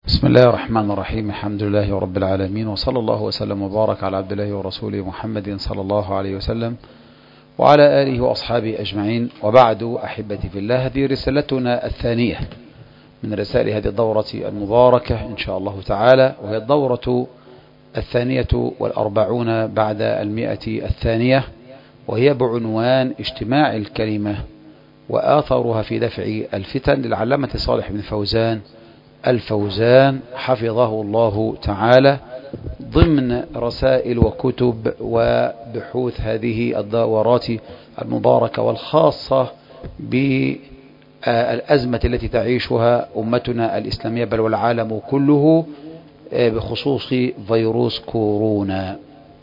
بسم الله الرحمن الرحيم. الحمد لله رب العالمين، وصلى الله وسلم وبارك على عبد الله ورسوله محمد صلى الله عليه وسلم وعلى آله وأصحابه أجمعين، وبعد. أحبتي في الله، هذه رسالتنا الثانية من رسائل هذه الدورة المباركة إن شاء الله تعالى، وهي الدورة 42 بعد 100 وهي بعنوان اجتماع الكلمة وآثارها في دفع الفتن، للعلامة صالح بن فوزان الفوزان حفظه الله تعالى، ضمن رسائل وكتب وبحوث هذه الدورات المباركة والخاصة بالأزمة التي تعيشها أمتنا الإسلامية بل والعالم كله بخصوص فيروس كورونا.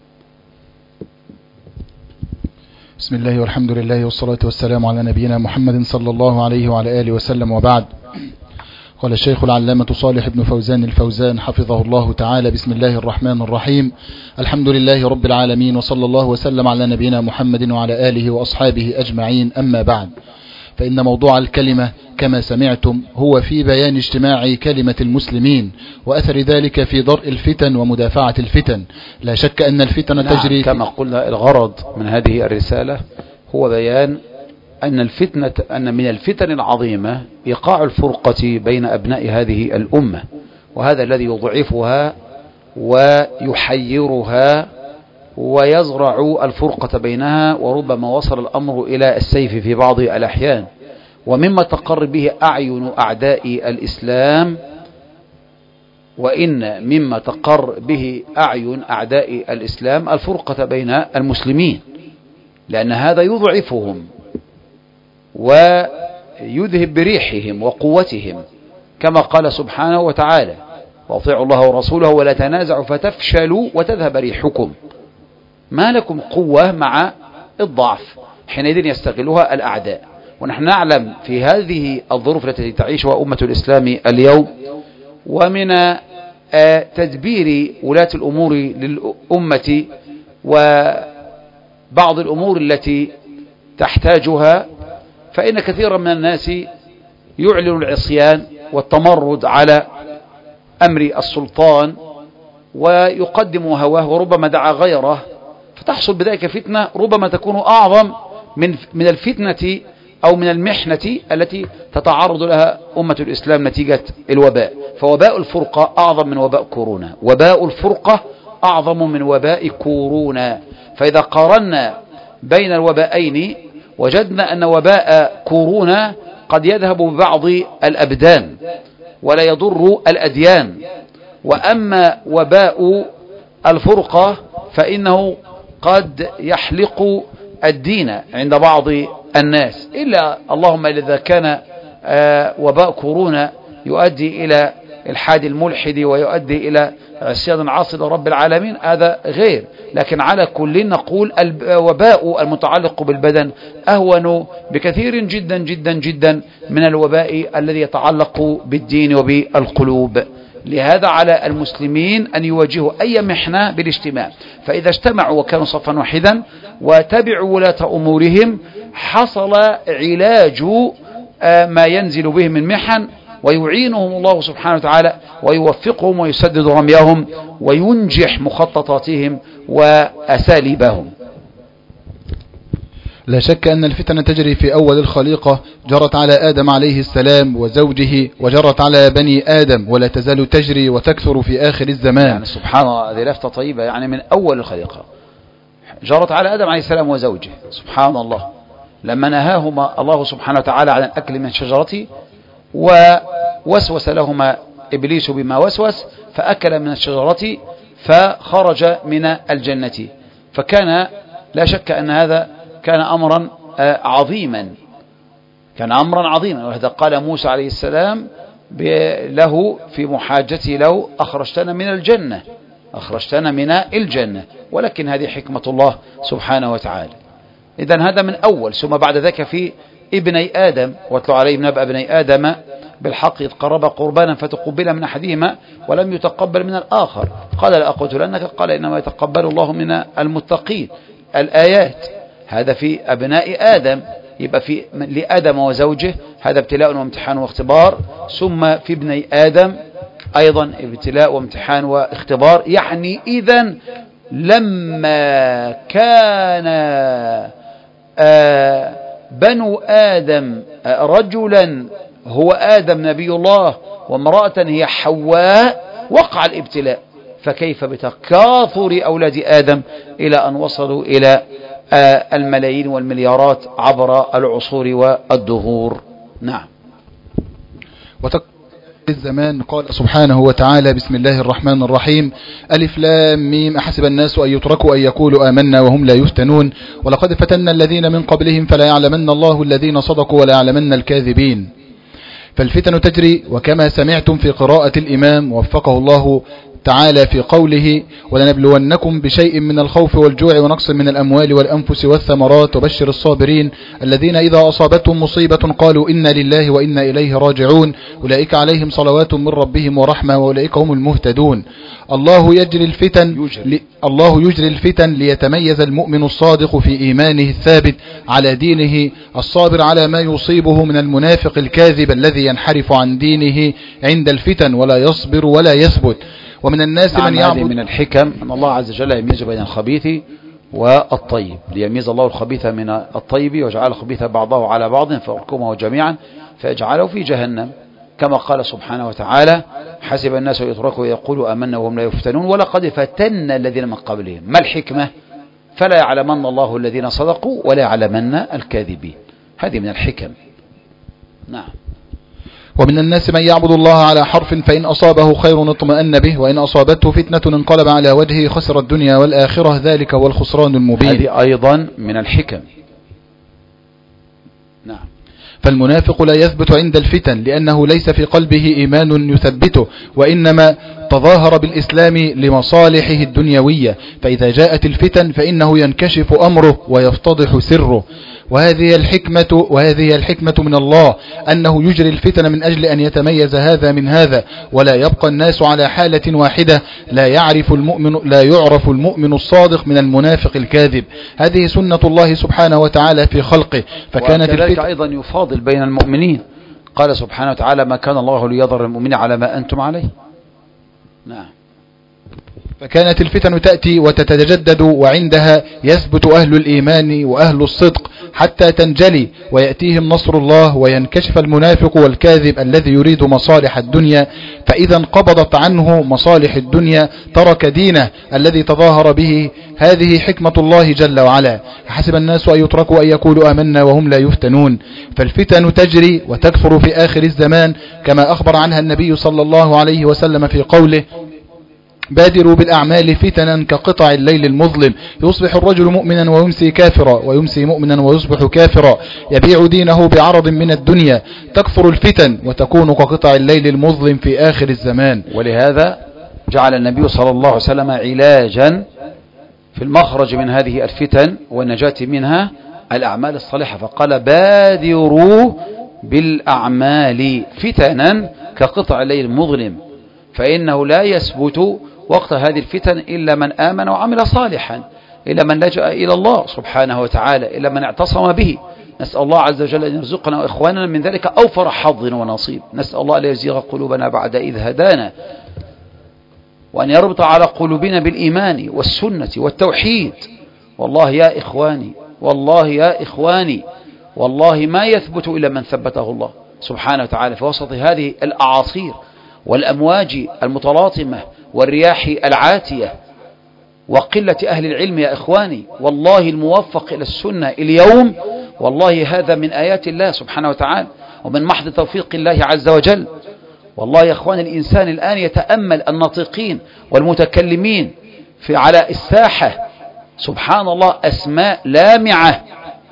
بسم الله والحمد لله والصلاة والسلام على نبينا محمد صلى الله عليه وعلى آله وسلم، وبعد. قال الشيخ العلامة صالح بن فوزان الفوزان حفظه الله تعالى: بسم الله الرحمن الرحيم، الحمد لله رب العالمين، وصلى الله وسلم على نبينا محمد وعلى آله وأصحابه أجمعين، أما بعد، فإن موضوع الكلمة كما سمعتم هو في بيان اجتماع كلمة المسلمين وأثر ذلك في درء الفتن ومدافعة الفتن. لا شك أن الفتن تجري كما قلنا، الغرض من هذه الرسالة هو بيان أن من الفتن العظيمة إيقاع الفرقة بين أبناء هذه الأمة، وهذا الذي يضعفها ويحيرها ويزرع الفرقة بينها، وربما وصل الأمر إلى السيف في بعض الأحيان. ومما تقر به أعين أعداء الإسلام، وإن مما تقر به أعين أعداء الإسلام الفرقة بين المسلمين، لأن هذا يضعفهم ويذهب بريحهم وقوتهم، كما قال سبحانه وتعالى: وأطيعوا الله ورسوله ولا تنازعوا فتفشلوا وتذهب ريحكم. ما لكم قوة مع الضعف، حينئذ يستغلها الأعداء. ونحن نعلم في هذه الظروف التي تعيشها أمة الإسلام اليوم، ومن تدبير ولاة الأمور للأمة وبعض الأمور التي تحتاجها، فإن كثيرا من الناس يعلن العصيان والتمرد على أمر السلطان ويقدم هواه، وربما دعا غيره، فتحصل بذلك فتنة ربما تكون أعظم من الفتنة أو من المحنة التي تتعرض لها أمة الإسلام نتيجة الوباء. فوباء الفرقة أعظم من وباء كورونا، وباء الفرقة أعظم من وباء كورونا. فإذا قارنا بين الوبائين وجدنا أن وباء كورونا قد يذهب ببعض الأبدان ولا يضر الأديان، وأما وباء الفرقة فإنه قد يحلق الدين عند بعض الناس، إلا اللهم إذا كان وباء كورونا يؤدي إلى الحاد الملحد ويؤدي إلى عصيان عاصي لرب العالمين، هذا غير. لكن على كل نقول الوباء المتعلق بالبدن أهون بكثير جدا جدا جدا من الوباء الذي يتعلق بالدين وبالقلوب. لهذا على المسلمين أن يواجهوا أي محنة بالاجتماع، فإذا اجتمعوا وكانوا صفا واحدا وتبعوا ولاة أمورهم حصل علاج ما ينزل بهم من محن، ويعينهم الله سبحانه وتعالى ويوفقهم ويسدد رميهم وينجح مخططاتهم وأساليبهم. لا شك أن الفتن تجري في أول الخليقة، جرت على آدم عليه السلام وزوجه، وجرت على بني آدم، ولا تزال تجري وتكثر في آخر الزمان. يعني سبحان الله، هذه لفتة طيبة، يعني من أول الخليقة جرت على آدم عليه السلام وزوجه. سبحان الله، لما نهاهما الله سبحانه وتعالى عن الأكل من شجرته ووسوس لهما إبليس بما وسوس، فأكل من الشجرة فخرج من الجنة. فكان لا شك أن هذا كان أمرا عظيما، ولهذا قال موسى عليه السلام له في محاجته له: أخرجتنا من الجنة. ولكن هذه حكمة الله سبحانه وتعالى. إذن هذا من أول. ثم بعد ذلك في ابني آدم: واتلو عليهم نبأ ابني آدم بالحق إذ قربا قربانا فتقبل من أحدهما ولم يتقبل من الآخر قال لأقتلنك قال إنما يتقبل الله من المتقين. الآيات هذا في أبناء آدم، يبقى في لآدم وزوجه هذا ابتلاء وامتحان واختبار. ثم في ابني آدم أيضا ابتلاء وامتحان واختبار. يعني إذن لما كان بنو آدم رجلا هو آدم نبي الله وامرأة هي حواء وقع الابتلاء، فكيف بتكاثر أولاد آدم إلى أن وصلوا إلى الملايين والمليارات عبر العصور والدهور. نعم. الزمان قال سبحانه وتعالى: بسم الله الرحمن الرحيم، ألف لام ميم، أحسب الناس أن يتركوا أن يقولوا آمنا وهم لا يفتنون، ولقد فتنا الذين من قبلهم فلا يعلمن الله الذين صدقوا ولا يعلمن الكاذبين. فالفتن تجري، وكما سمعتم في قراءة الإمام وفقه الله تعالى في قوله: ولنبلونكم بشيء من الخوف والجوع ونقص من الأموال والأنفس والثمرات وبشر الصابرين الذين إذا أصابتهم مصيبة قالوا إنا لله وإنا إليه راجعون أولئك عليهم صلوات من ربهم ورحمة وأولئك هم المهتدون. الله يجري الفتن ليتميز المؤمن الصادق في إيمانه الثابت على دينه الصابر على ما يصيبه من المنافق الكاذب الذي ينحرف عن دينه عند الفتن ولا يصبر ولا يثبت. ومن الناس من يعبد. من الحكم أن الله عز وجل يميز بين الخبيث والطيب، ليميز الله الخبيث من الطيب وجعل الخبيث بعضه على بعض فيركمه جميعا فيجعله في جهنم، كما قال سبحانه وتعالى: حسب الناس يتركوا يقولوا آمنا وهم لا يفتنون ولقد فتنا الذين من قبلهم. ما الحكمة؟ فلا يعلمن الله الذين صدقوا ولا يعلمن الكاذبين. هذه من الحكم. نعم. ومن الناس من يعبد الله على حرف فإن أصابه خير اطمأن به وإن أصابته فتنة انقلب على وجهه خسر الدنيا والآخرة ذلك هو الخسران المبين. هذه أيضا من الحكم. نعم. فالمنافق لا يثبت عند الفتن لأنه ليس في قلبه إيمان يثبته، وإنما تظاهر بالإسلام لمصالحه الدنيوية، فإذا جاءت الفتن فإنه ينكشف أمره ويفتضح سره. وهذه الحكمة من الله أنه يجري الفتن من أجل أن يتميز هذا من هذا، ولا يبقى الناس على حالة واحدة، لا يعرف المؤمن الصادق من المنافق الكاذب. هذه سنة الله سبحانه وتعالى في خلقه. فكانت الفتن أيضا يفاضل بين المؤمنين. قال سبحانه وتعالى: ما كان الله ليضر المؤمنين على ما أنتم عليه. نعم. فكانت الفتن تأتي وتتجدد، وعندها يثبت أهل الإيمان وأهل الصدق حتى تنجلي ويأتيهم نصر الله وينكشف المنافق والكاذب الذي يريد مصالح الدنيا، فإذا انقبضت عنه مصالح الدنيا ترك دينه الذي تظاهر به. هذه حكمة الله جل وعلا. حسب الناس أن يتركوا أن يقولوا آمنا وهم لا يفتنون. فالفتن تجري وتكثر في آخر الزمان كما أخبر عنها النبي صلى الله عليه وسلم في قوله: بادروا بالأعمال فتنا كقطع الليل المظلم، يصبح الرجل مؤمنا ويمسي كافرا ويمسي مؤمنا ويصبح كافرا، يبيع دينه بعرض من الدنيا. تكثر الفتن وتكون كقطع الليل المظلم في آخر الزمان. ولهذا جعل النبي صلى الله عليه وسلم علاجا في المخرج من هذه الفتن والنجاة منها الأعمال الصالحة، فقال: بادروا بالأعمال فتنا كقطع الليل المظلم، فإنه لا يثبت وقت هذه الفتن إلا من آمن وعمل صالحا، إلا من لجأ إلى الله سبحانه وتعالى، إلا من اعتصم به. نسأل الله عز وجل أن يرزقنا وإخواننا من ذلك أوفر حظ ونصيب. نسأل الله أن يزيغ قلوبنا بعد إذ هدانا، وأن يربط على قلوبنا بالإيمان والسنة والتوحيد. والله يا إخواني، والله يا إخواني، والله ما يثبت إلا من ثبته الله سبحانه وتعالى في وسط هذه الأعاصير والأمواج المتلاطمة والرياح العاتية وقلة أهل العلم. يا إخواني، والله الموفق إلى السنة اليوم والله هذا من آيات الله سبحانه وتعالى ومن محض توفيق الله عز وجل. والله يا إخواني، الإنسان الآن يتأمل الناطقين والمتكلمين على الساحة، سبحان الله، أسماء لامعة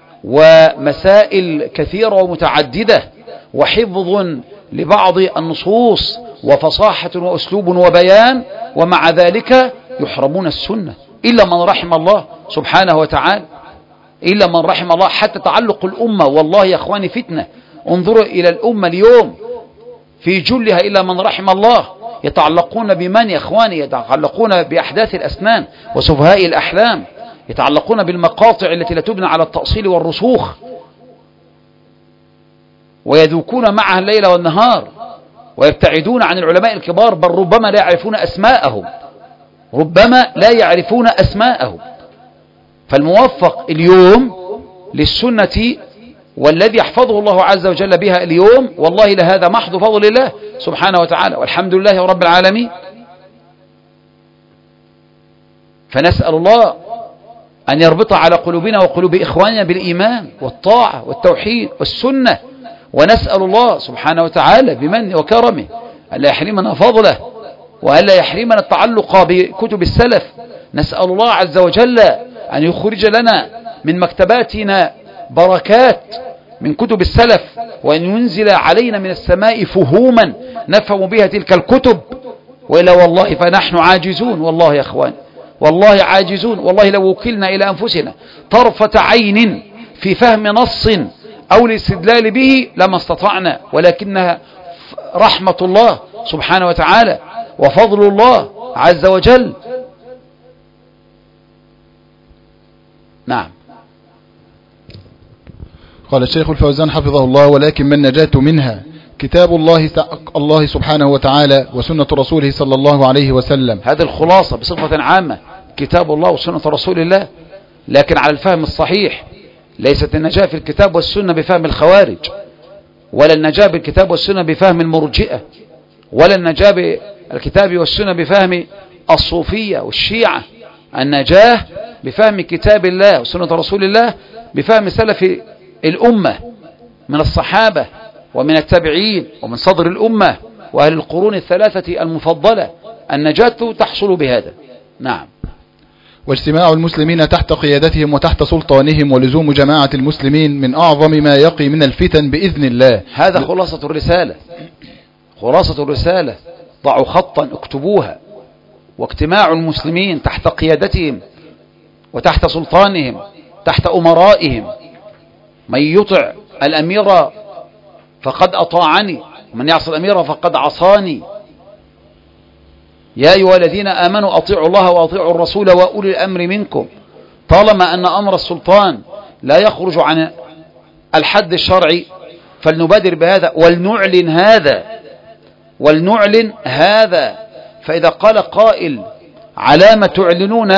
ومسائل كثيرة ومتعددة وحفظ لبعض النصوص وفصاحة وأسلوب وبيان، ومع ذلك يحرمون السنة إلا من رحم الله سبحانه وتعالى، إلا من رحم الله. حتى تعلق الأمة والله يا أخواني فتنة. انظروا إلى الأمة اليوم في جلها إلا من رحم الله. يتعلقون بمن يا أخواني؟ يتعلقون بأحداث الأسنان وسفهاء الأحلام، يتعلقون بالمقاطع التي لا تبنى على التأصيل والرسوخ، ويذوقون معها الليل والنهار، ويبتعدون عن العلماء الكبار، بل ربما لا يعرفون أسماءهم، ربما لا يعرفون أسماءهم. فالموفق اليوم للسنة والذي يحفظه الله عز وجل بها اليوم، والله لهذا محض فضل الله سبحانه وتعالى، والحمد لله رب العالمين. فنسأل الله أن يربط على قلوبنا وقلوب إخواننا بالإيمان والطاعة والتوحيد والسنة، ونسأل الله سبحانه وتعالى بمنه وكرمه ألا يحرمنا فضله وألا يحرمنا التعلق بكتب السلف. نسأل الله عز وجل أن يخرج لنا من مكتباتنا بركات من كتب السلف، وأن ينزل علينا من السماء فهوما نفهم بها تلك الكتب، وإلا والله فنحن عاجزون، والله يا أخوان والله عاجزون، والله لو وكلنا إلى أنفسنا طرفة عين في فهم نص أو الاستدلال به لما استطعنا، ولكنها رحمة الله سبحانه وتعالى وفضل الله عز وجل. نعم. قال الشيخ الفوزان حفظه الله: ولكن ما النجاة منها كتاب الله سبحانه وتعالى وسنة رسوله صلى الله عليه وسلم. هذه الخلاصة بصفة عامة، كتاب الله وسنة رسول الله، لكن على الفهم الصحيح. ليست النجاة في الكتاب والسنة بفهم الخوارج، ولا النجاة بالكتاب والسنة بفهم المرجئة، ولا النجاة بالكتاب والسنة بفهم الصوفية والشيعة. النجاة بفهم كتاب الله وسنة رسول الله بفهم سلف الأمة من الصحابة ومن التابعين ومن صدر الأمة وأهل القرون الثلاثة المفضلة. النجاة تحصل بهذا. نعم. واجتماع المسلمين تحت قيادتهم وتحت سلطانهم ولزوم جماعة المسلمين من أعظم ما يقي من الفتن بإذن الله. هذا خلاصة الرسالة، خلاصة الرسالة، ضعوا خطا اكتبوها. واجتماع المسلمين تحت قيادتهم وتحت سلطانهم تحت أمرائهم، من يطع الأمير فقد أطاعني ومن يعصي الأمير فقد عصاني. يا أيها الذين آمنوا أطيعوا الله وأطيعوا الرسول وأولي الأمر منكم. طالما أن أمر السلطان لا يخرج عن الحد الشرعي فلنبادر بهذا ولنعلن هذا. فإذا قال قائل: علامة تعلنون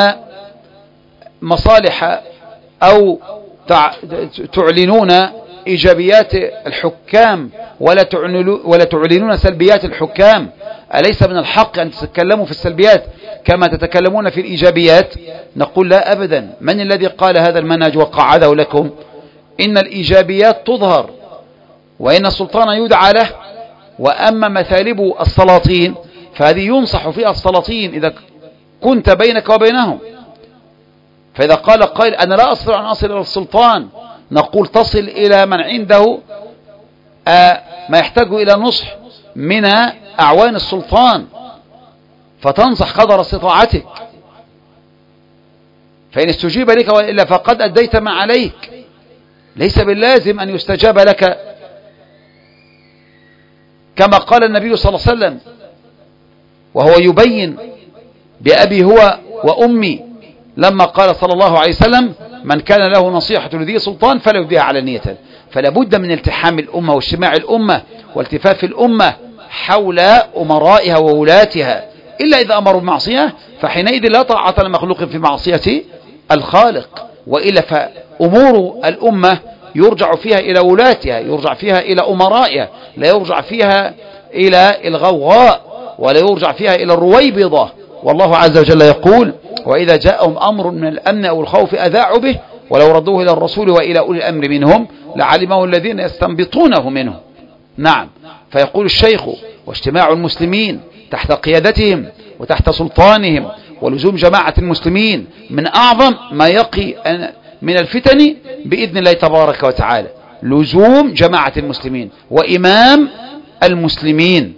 مصالح أو تعلنون إيجابيات الحكام ولا تعلنون سلبيات الحكام، أليس من الحق أن تتكلموا في السلبيات كما تتكلمون في الإيجابيات؟ نقول: لا أبدا. من الذي قال هذا المنهج وقعده لكم؟ إن الإيجابيات تظهر وإن السلطان يدعى له، وأما مثالب السلاطين فهذه ينصح فيها السلاطين إذا كنت بينك وبينهم. فإذا قال قائل: أنا لا أستطيع أن أصل إلى السلطان، نقول: تصل إلى من عنده ما يحتاج إلى نصح من أعوان السلطان فتنصح قدر استطاعتك، فإن استجيب لك وإلا فقد أديت ما عليك. ليس باللازم أن يستجاب لك، كما قال النبي صلى الله عليه وسلم وهو يبين بأبي هو وأمي لما قال صلى الله عليه وسلم: من كان له نصيحة لذي سلطان فلا يبديها علانية. فلا بد من التحام الأمة واجتماع الأمة والتفاف الأمة حول أمرائها وولاتها، إلا إذا أمروا بمعصية فحينئذ لا طاعة لمخلوق في معصية الخالق، وإلا فأمور الأمة يرجع فيها إلى ولاتها، يرجع فيها إلى أمرائها، لا يرجع فيها إلى الغوغاء ولا يرجع فيها إلى الرويبضة. والله عز وجل يقول: وإذا جاءهم أمر من الأمن أو الخوف أذاعوا به ولو ردوه إلى الرسول وإلى أولي الأمر منهم لعلمه الذين يستنبطونه منهم. نعم. فيقول الشيخ: واجتماع المسلمين تحت قيادتهم وتحت سلطانهم ولزوم جماعة المسلمين من أعظم ما يقي من الفتن بإذن الله تبارك وتعالى. لزوم جماعة المسلمين وإمام المسلمين.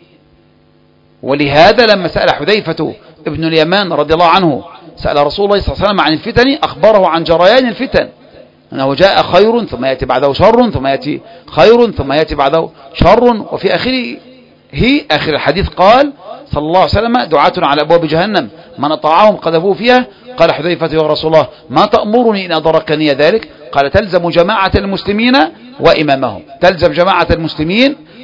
ولهذا لما سأل حذيفة ابن اليمان رضي الله عنه سأل رسول الله صلى الله عليه وسلم عن الفتن، أخبره عن جريان الفتن، أنه جاء خير ثم يأتي بعده شر ثم يأتي خير ثم يأتي بعده شر. وفي آخر الحديث قال صلى الله عليه وسلم: دعاة على أبواب جهنم من أطاعهم قذفوه فيها. قال حذيفة: يا رسول الله ما تأمرني إن أدركني ذلك؟ قال: تلزم جماعة المسلمين وإمامهم. تلزم جماعة المسلمين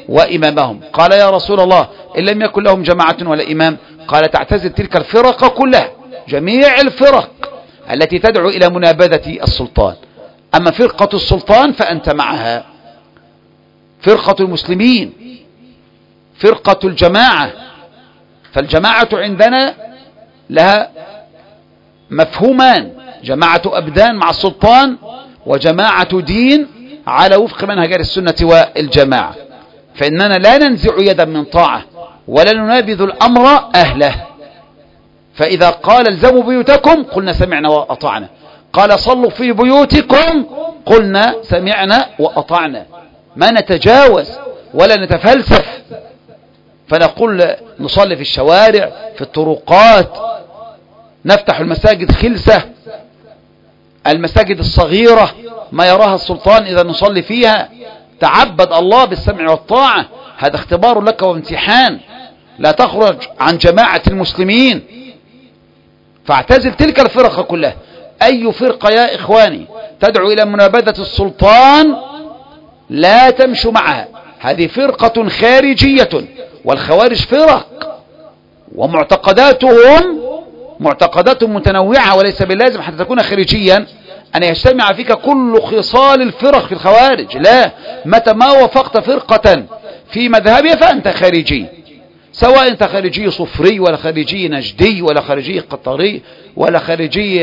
وإمامهم. قال يا رسول الله إن لم يكن لهم جماعة ولا إمام؟ قال تعتزل تلك الفرق كلها، جميع الفرق التي تدعو إلى منابذة السلطان. أما فرقة السلطان فأنت معها. فرقة المسلمين، فرقة الجماعة، فالجماعة عندنا لها مفهومان: جماعة أبدان مع السلطان، وجماعة دين على وفق منهج السنة والجماعة. فإننا لا ننزع يدا من طاعة ولا ننابذ الأمر أهله. فإذا قال الزموا بيوتكم قلنا سمعنا وأطعنا، قال صلوا في بيوتكم قلنا سمعنا وأطعنا، ما نتجاوز ولا نتفلسف. فنقول نصلي في الشوارع، في الطرقات، نفتح المساجد خلسة، المساجد الصغيرة ما يراها السلطان إذا نصلي فيها، تعبد الله بالسمع والطاعة. هذا اختبار لك وامتحان، لا تخرج عن جماعة المسلمين. فاعتزل تلك الفرق كلها. أي فرقة يا إخواني تدعو إلى منابذة السلطان لا تمشوا معها، هذه فرقة خارجية. والخوارج فرق ومعتقداتهم معتقدات متنوعة، وليس باللازم حتى تكون خارجيا أن يجتمع فيك كل خصال الفرق في الخوارج. لا، متى ما وافقت فرقة في مذهبها فأنت خارجي، سواء أنت خارجي صفري ولا خارجي نجدي ولا خارجي قطري ولا خارجي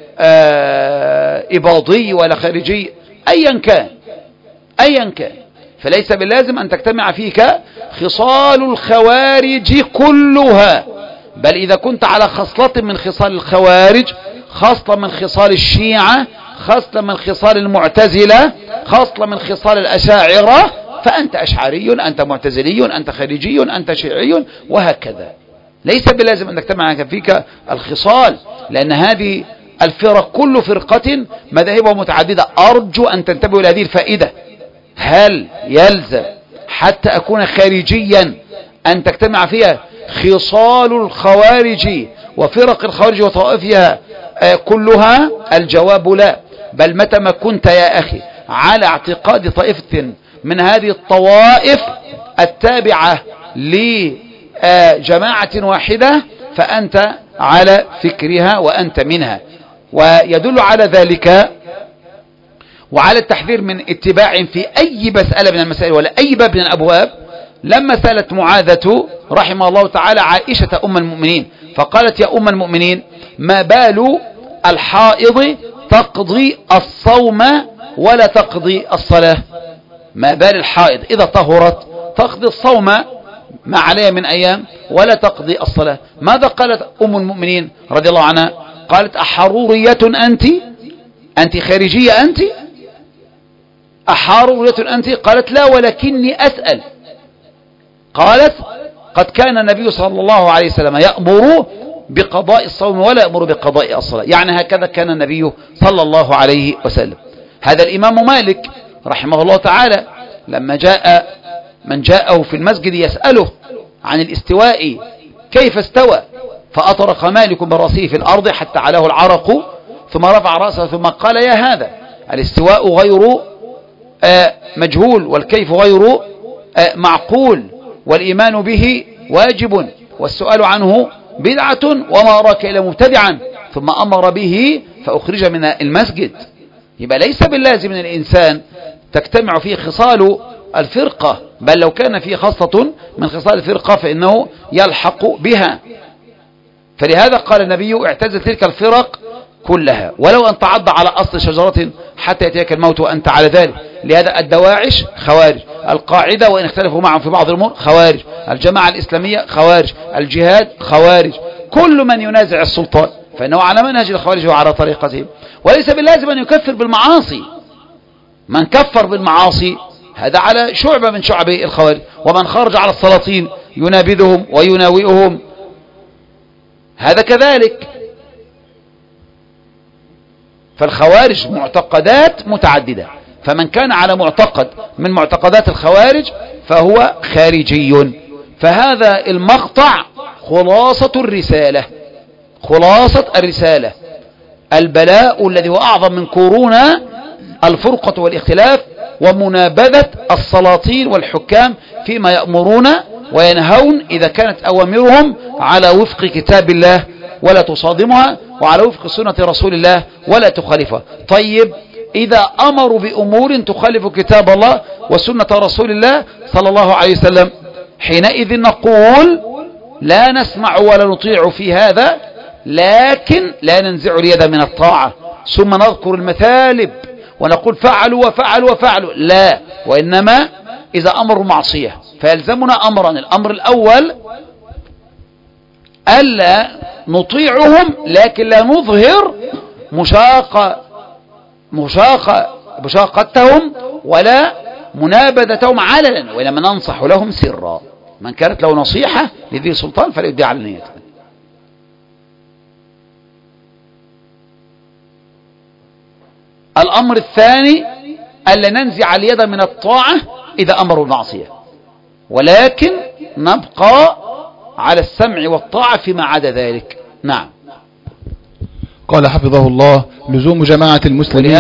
إباضي ولا خارجي أيا كان. فليس باللازم أن تجتمع فيك خصال الخوارج كلها، بل إذا كنت على خصلة من خصال الخوارج، خصلة من خصال الشيعة، خصلة من خصال المعتزلة، خصلة من خصال الأشاعرة، فأنت أشعري، أنت معتزلي، أنت خارجي، أنت شيعي، وهكذا. ليس باللازم أن تجتمع فيك الخصال، لأن هذه الفرق كل فرقة مذاهبها متعددة. أرجو أن تنتبهوا إلى هذه الفائدة. هل يلزم حتى أكون خارجيا أن تجتمع فيها خصال الخوارج وفرق الخوارج وطوائفها كلها؟ الجواب لا، بل متى ما كنت يا أخي على اعتقاد طائفة من هذه الطوائف التابعة لجماعة واحدة فأنت على فكرها وأنت منها. ويدل على ذلك وعلى التحذير من اتباع في أي مسألة من المسائل ولا أي باب من الأبواب، لما سألت معاذة رحمه الله تعالى عائشة أم المؤمنين فقالت: يا أم المؤمنين، ما بال الحائض تقضي الصوم ولا تقضي الصلاة؟ ما بال الحائض إذا طهرت تقضي الصوم ما عليها من أيام ولا تقضي الصلاة؟ ماذا قالت أم المؤمنين رضي الله عنها؟ قالت: أحرورية أنت خارجية أنت؟ أحرورية أنت؟ قالت: لا، ولكني أسأل. قالت: قد كان النبي صلى الله عليه وسلم يأمر بقضاء الصوم ولا يأمر بقضاء الصلاة. يعني هكذا كان النبي صلى الله عليه وسلم. هذا الإمام مالك رحمه الله تعالى لما جاء من جاءه في المسجد يسأله عن الاستواء كيف استوى، فأطرق مالك برأسه في الأرض حتى علاه العرق، ثم رفع رأسه ثم قال: يا هذا، الاستواء غير مجهول، والكيف غير معقول، والإيمان به واجب، والسؤال عنه بدعة، وما أراك إلا مبتدعا، ثم أمر به فأخرج من المسجد. يبقى ليس باللازم من الإنسان تجتمع فيه خصال الفرقة، بل لو كان فيه خاصة من خصال الفرقة فإنه يلحق بها. فلهذا قال النبي: اعتزل تلك الفرق كلها ولو أن تعض على أصل شجرة حتى يأتيك الموت وأنت على ذلك. لهذا الدواعش خوارج، القاعدة وإن اختلفوا معهم في بعض الأمور خوارج، الجماعة الإسلامية خوارج، الجهاد خوارج، كل من ينازع السلطان فإنه على منهج الخوارج وعلى طريقتهم. وليس باللازم أن يكفر بالمعاصي، من كفر بالمعاصي هذا على شعبة من شعب الخوارج، ومن خرج على السلاطين ينابذهم ويناوئهم هذا كذلك. فالخوارج معتقدات متعددة، فمن كان على معتقد من معتقدات الخوارج فهو خارجي. فهذا المقطع خلاصة الرسالة. البلاء الذي هو أعظم من كورونا الفرقة والاختلاف ومنابذة السلاطين والحكام فيما يأمرون وينهون إذا كانت أوامرهم على وفق كتاب الله ولا تصادمها، وعلى وفق سنة رسول الله ولا تخالفها. طيب إذا أمروا بأمور تخالف كتاب الله وسنة رسول الله صلى الله عليه وسلم، حينئذ نقول لا نسمع ولا نطيع في هذا، لكن لا ننزع اليد من الطاعة ثم نذكر المثالب ونقول فعلوا وفعلوا وفعلوا، لا، وإنما إذا أمروا معصية فيلزمنا أمران. الأمر الأول ألا نطيعهم لكن لا نظهر مشاقتهم ولا منابذتهم علنا، وإنما ننصح لهم سرا. من كانت له نصيحة لذي سلطان فليدعي على نيته. الأمر الثاني ألا ننزع اليد من الطاعة إذا أمروا المعصية، ولكن نبقى على السمع والطاعة فيما عدا ذلك. نعم. قال حفظه الله: لزوم جماعة المسلمين.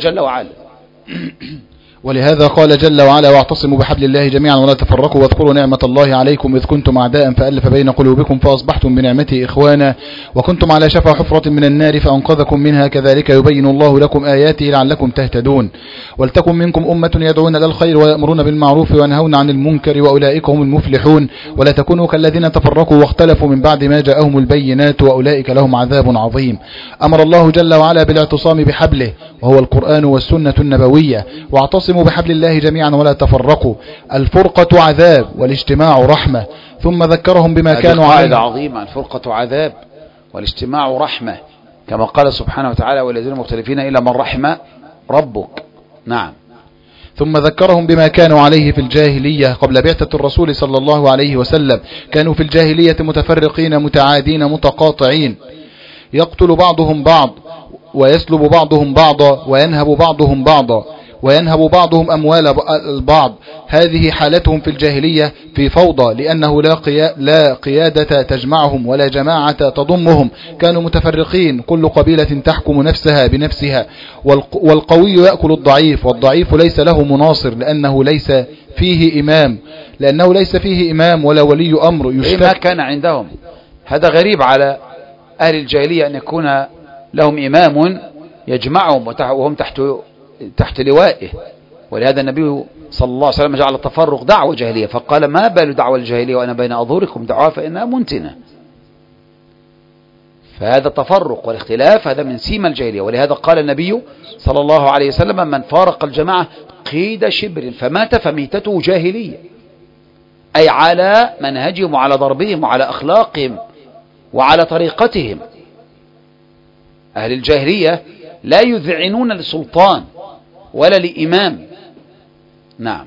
ولهذا قال جل وعلا: واعتصموا بحبل الله جميعا ولا تفرقوا واذكروا نعمة الله عليكم إذ كنتم أعداء فألف بين قلوبكم فأصبحتم بنعمته إخوانا وكنتم على شفا حفرة من النار فأنقذكم منها كذلك يبين الله لكم آياته لعلكم تهتدون. ولتكن منكم أمة يدعون إلى الخير ويأمرون بالمعروف وينهون عن المنكر وأولئك هم المفلحون ولا تكونوا كالذين تفرقوا واختلفوا من بعد ما جاءهم البينات وأولئك لهم عذاب عظيم. أمر الله جل وعلا بالاعتصام بحبله وهو القرآن والسنة النبوية. واعتصموا بحبل الله جميعا ولا تفرقوا. الفرقة عذاب والاجتماع رحمة. ثم ذكرهم بما كانوا عليه. عظيمة. الفرقة عذاب والاجتماع رحمة، كما قال سبحانه وتعالى: والذين مختلفين إلا من رحم ربك. نعم. ثم ذكرهم بما كانوا عليه في الجاهلية قبل بعثة الرسول صلى الله عليه وسلم. كانوا في الجاهلية متفرقين متعادين متقاطعين، يقتل بعضهم بعض ويسلب بعضهم بعضا وينهب بعضهم أموال البعض. هذه حالتهم في الجاهلية في فوضى، لأنه لا قيادة تجمعهم ولا جماعة تضمهم. كانوا متفرقين، كل قبيلة تحكم نفسها بنفسها، والقوي يأكل الضعيف، والضعيف ليس له مناصر لأنه ليس فيه إمام ولا ولي أمر يشتكي. ما كان عندهم. هذا غريب على أهل الجاهلية أن يكون لهم إمام يجمعهم وهم تحت لوائه. ولهذا النبي صلى الله عليه وسلم جعل التفرق دعوة جاهلية، فقال: ما بال دعوة الجاهلية وأنا بين أظهركم دعوة فإنها منتنة. فهذا التفرق والاختلاف هذا من سيما الجاهلية. ولهذا قال النبي صلى الله عليه وسلم: من فارق الجماعة قيد شبر فمات فميتته جاهلية، أي على منهجهم وعلى ضربهم وعلى أخلاقهم وعلى طريقتهم. أهل الجاهلية لا يذعنون لسلطان ولا لإمام. نعم.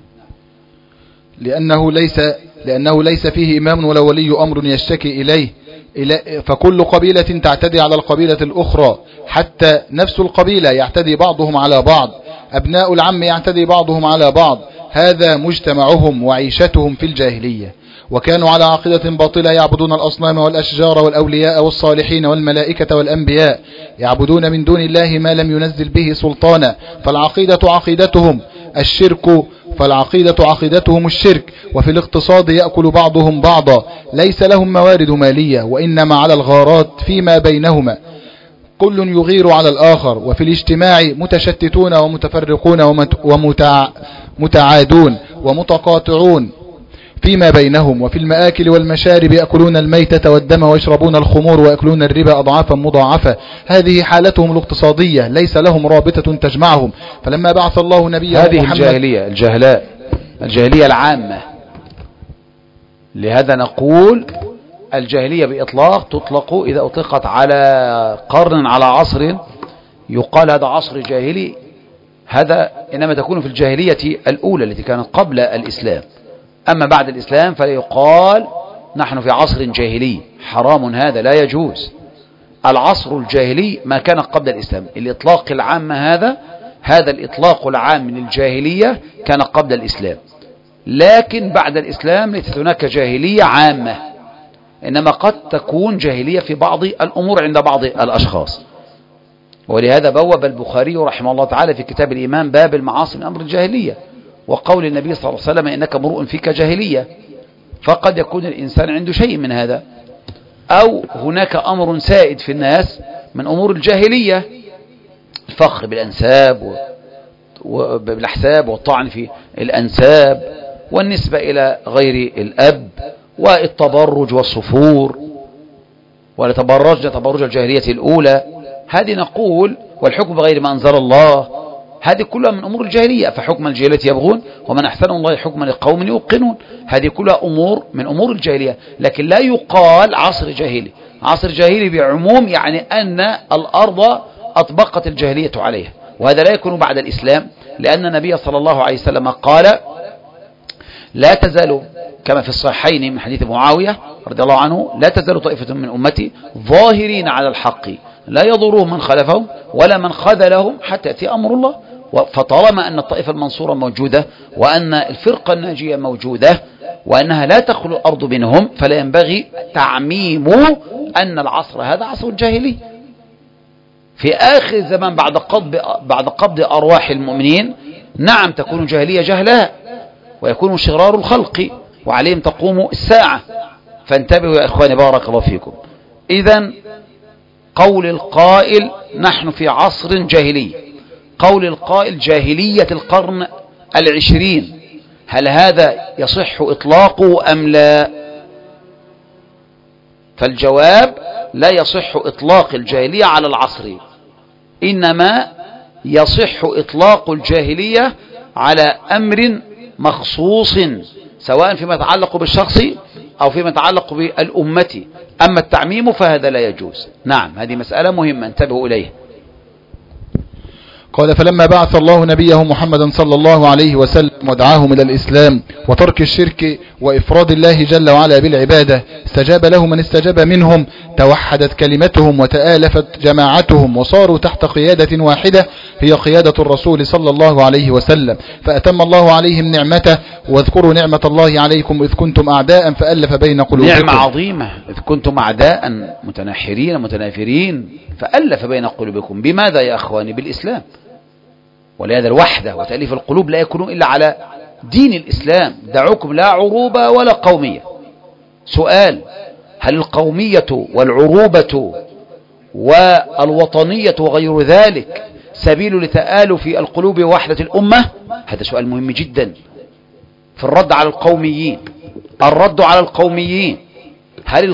لأنه ليس فيه إمام ولا ولي أمر يشتكي إليه، فكل قبيلة تعتدي على القبيلة الأخرى، حتى نفس القبيلة يعتدي بعضهم على بعض، أبناء العم يعتدي بعضهم على بعض. هذا مجتمعهم وعيشتهم في الجاهلية. وكانوا على عقيدة باطلة، يعبدون الأصنام والأشجار والأولياء والصالحين والملائكة والأنبياء، يعبدون من دون الله ما لم ينزل به سلطانا. فالعقيدة عقيدتهم الشرك. وفي الاقتصاد يأكل بعضهم بعضا، ليس لهم موارد مالية وإنما على الغارات فيما بينهما، كل يغير على الآخر. وفي الاجتماع متشتتون ومتفرقون ومتعادون ومتقاطعون فيما بينهم. وفي المآكل والمشارب يأكلون الميتة والدم ويشربون الخمور ويأكلون الربا أضعافا مضاعفة. هذه حالتهم الاقتصادية، ليس لهم رابطة تجمعهم. فلما بعث الله نبيه هذه الجاهلية العامة. لهذا نقول الجاهلية بإطلاق تطلق إذا أطلقت على قرن على عصر يقال هذا عصر جاهلي، هذا إنما تكون في الجاهلية الأولى التي كانت قبل الإسلام. أما بعد الإسلام فيقال نحن في عصر جاهلي، حرام، هذا لا يجوز. العصر الجاهلي ما كان قبل الإسلام. الإطلاق العام هذا الإطلاق العام من الجاهلية كان قبل الإسلام، لكن بعد الإسلام ليست هناك جاهلية عامة، إنما قد تكون جاهلية في بعض الأمور عند بعض الأشخاص. ولهذا بوب البخاري رحمه الله تعالى في كتاب الإيمان باب المعاصي من أمر الجاهلية، وقول النبي صلى الله عليه وسلم إنك امرؤ فيك جاهلية. فقد يكون الإنسان عنده شيء من هذا، أو هناك أمر سائد في الناس من أمور الجاهلية، الفخر بالأنساب وبالأحساب والطعن في الأنساب والنسبة إلى غير الأب والتبرج والصفور، ولتبرجنا تبرج الجاهلية الأولى. هذه نقول والحكم بغير ما أنزل الله، هذه كلها من أمور الجاهلية. فحكم الجاهلية يبغون ومن أحسن الله حكما لقوم يوقنون. هذه كلها أمور من أمور الجاهلية، لكن لا يقال عصر جاهلي. عصر جاهلي بعموم يعني أن الأرض أطبقت الجاهلية عليها، وهذا لا يكون بعد الإسلام، لأن النبي صلى الله عليه وسلم قال لا تزال كما في الصحيحين من حديث معاوية رضي الله عنه لا تزال طائفة من أمتي ظاهرين على الحق لا يضرهم من خلفهم ولا من خذلهم حتى يأتي أمر الله. فطالما أن الطائفة المنصورة موجودة وأن الفرقة الناجية موجودة وأنها لا تخلو الأرض منهم، فلا ينبغي تعميم أن العصر هذا عصر الجاهلي. في آخر الزمان بعد قبض أرواح المؤمنين نعم تكون جاهلية جهلاء ويكون شرار الخلق وعليهم تقوم الساعة. فانتبهوا يا إخواني بارك الله فيكم. إذن قول القائل نحن في عصر جاهلي، قول القائل جاهلية القرن 20، هل هذا يصح إطلاقه أم لا؟ فالجواب لا يصح إطلاق الجاهلية على العصر، إنما يصح إطلاق الجاهلية على أمر مخصوص سواء فيما يتعلق بالشخص أو فيما يتعلق بالأمة. أما التعميم فهذا لا يجوز. نعم هذه مسألة مهمة انتبهوا إليها. قال فلما بعث الله نبيه محمدا صلى الله عليه وسلم ودعاهم إلى الإسلام وترك الشرك وإفراد الله جل وعلا بالعبادة استجاب له من استجاب منهم، توحدت كلمتهم وتآلفت جماعتهم وصاروا تحت قيادة واحدة هي قيادة الرسول صلى الله عليه وسلم، فأتم الله عليهم نعمته. واذكروا نعمة الله عليكم إذ كنتم أعداء فألف بين قلوبكم. نعمة عظيمة، إذ كنتم أعداء متناحرين متنافرين فألف بين قلوبكم. بماذا يا أخواني؟ بالإسلام. ولهذا الوحدة وتأليف القلوب لا يكون إلا على دين الإسلام. دعوكم لا عروبة ولا قومية. سؤال: هل القومية والعروبة والوطنية وغير ذلك سبيل لتآلف القلوب ووحدة الأمة؟ هذا سؤال مهم جدا في الرد على القوميين. الرد على القوميين: هل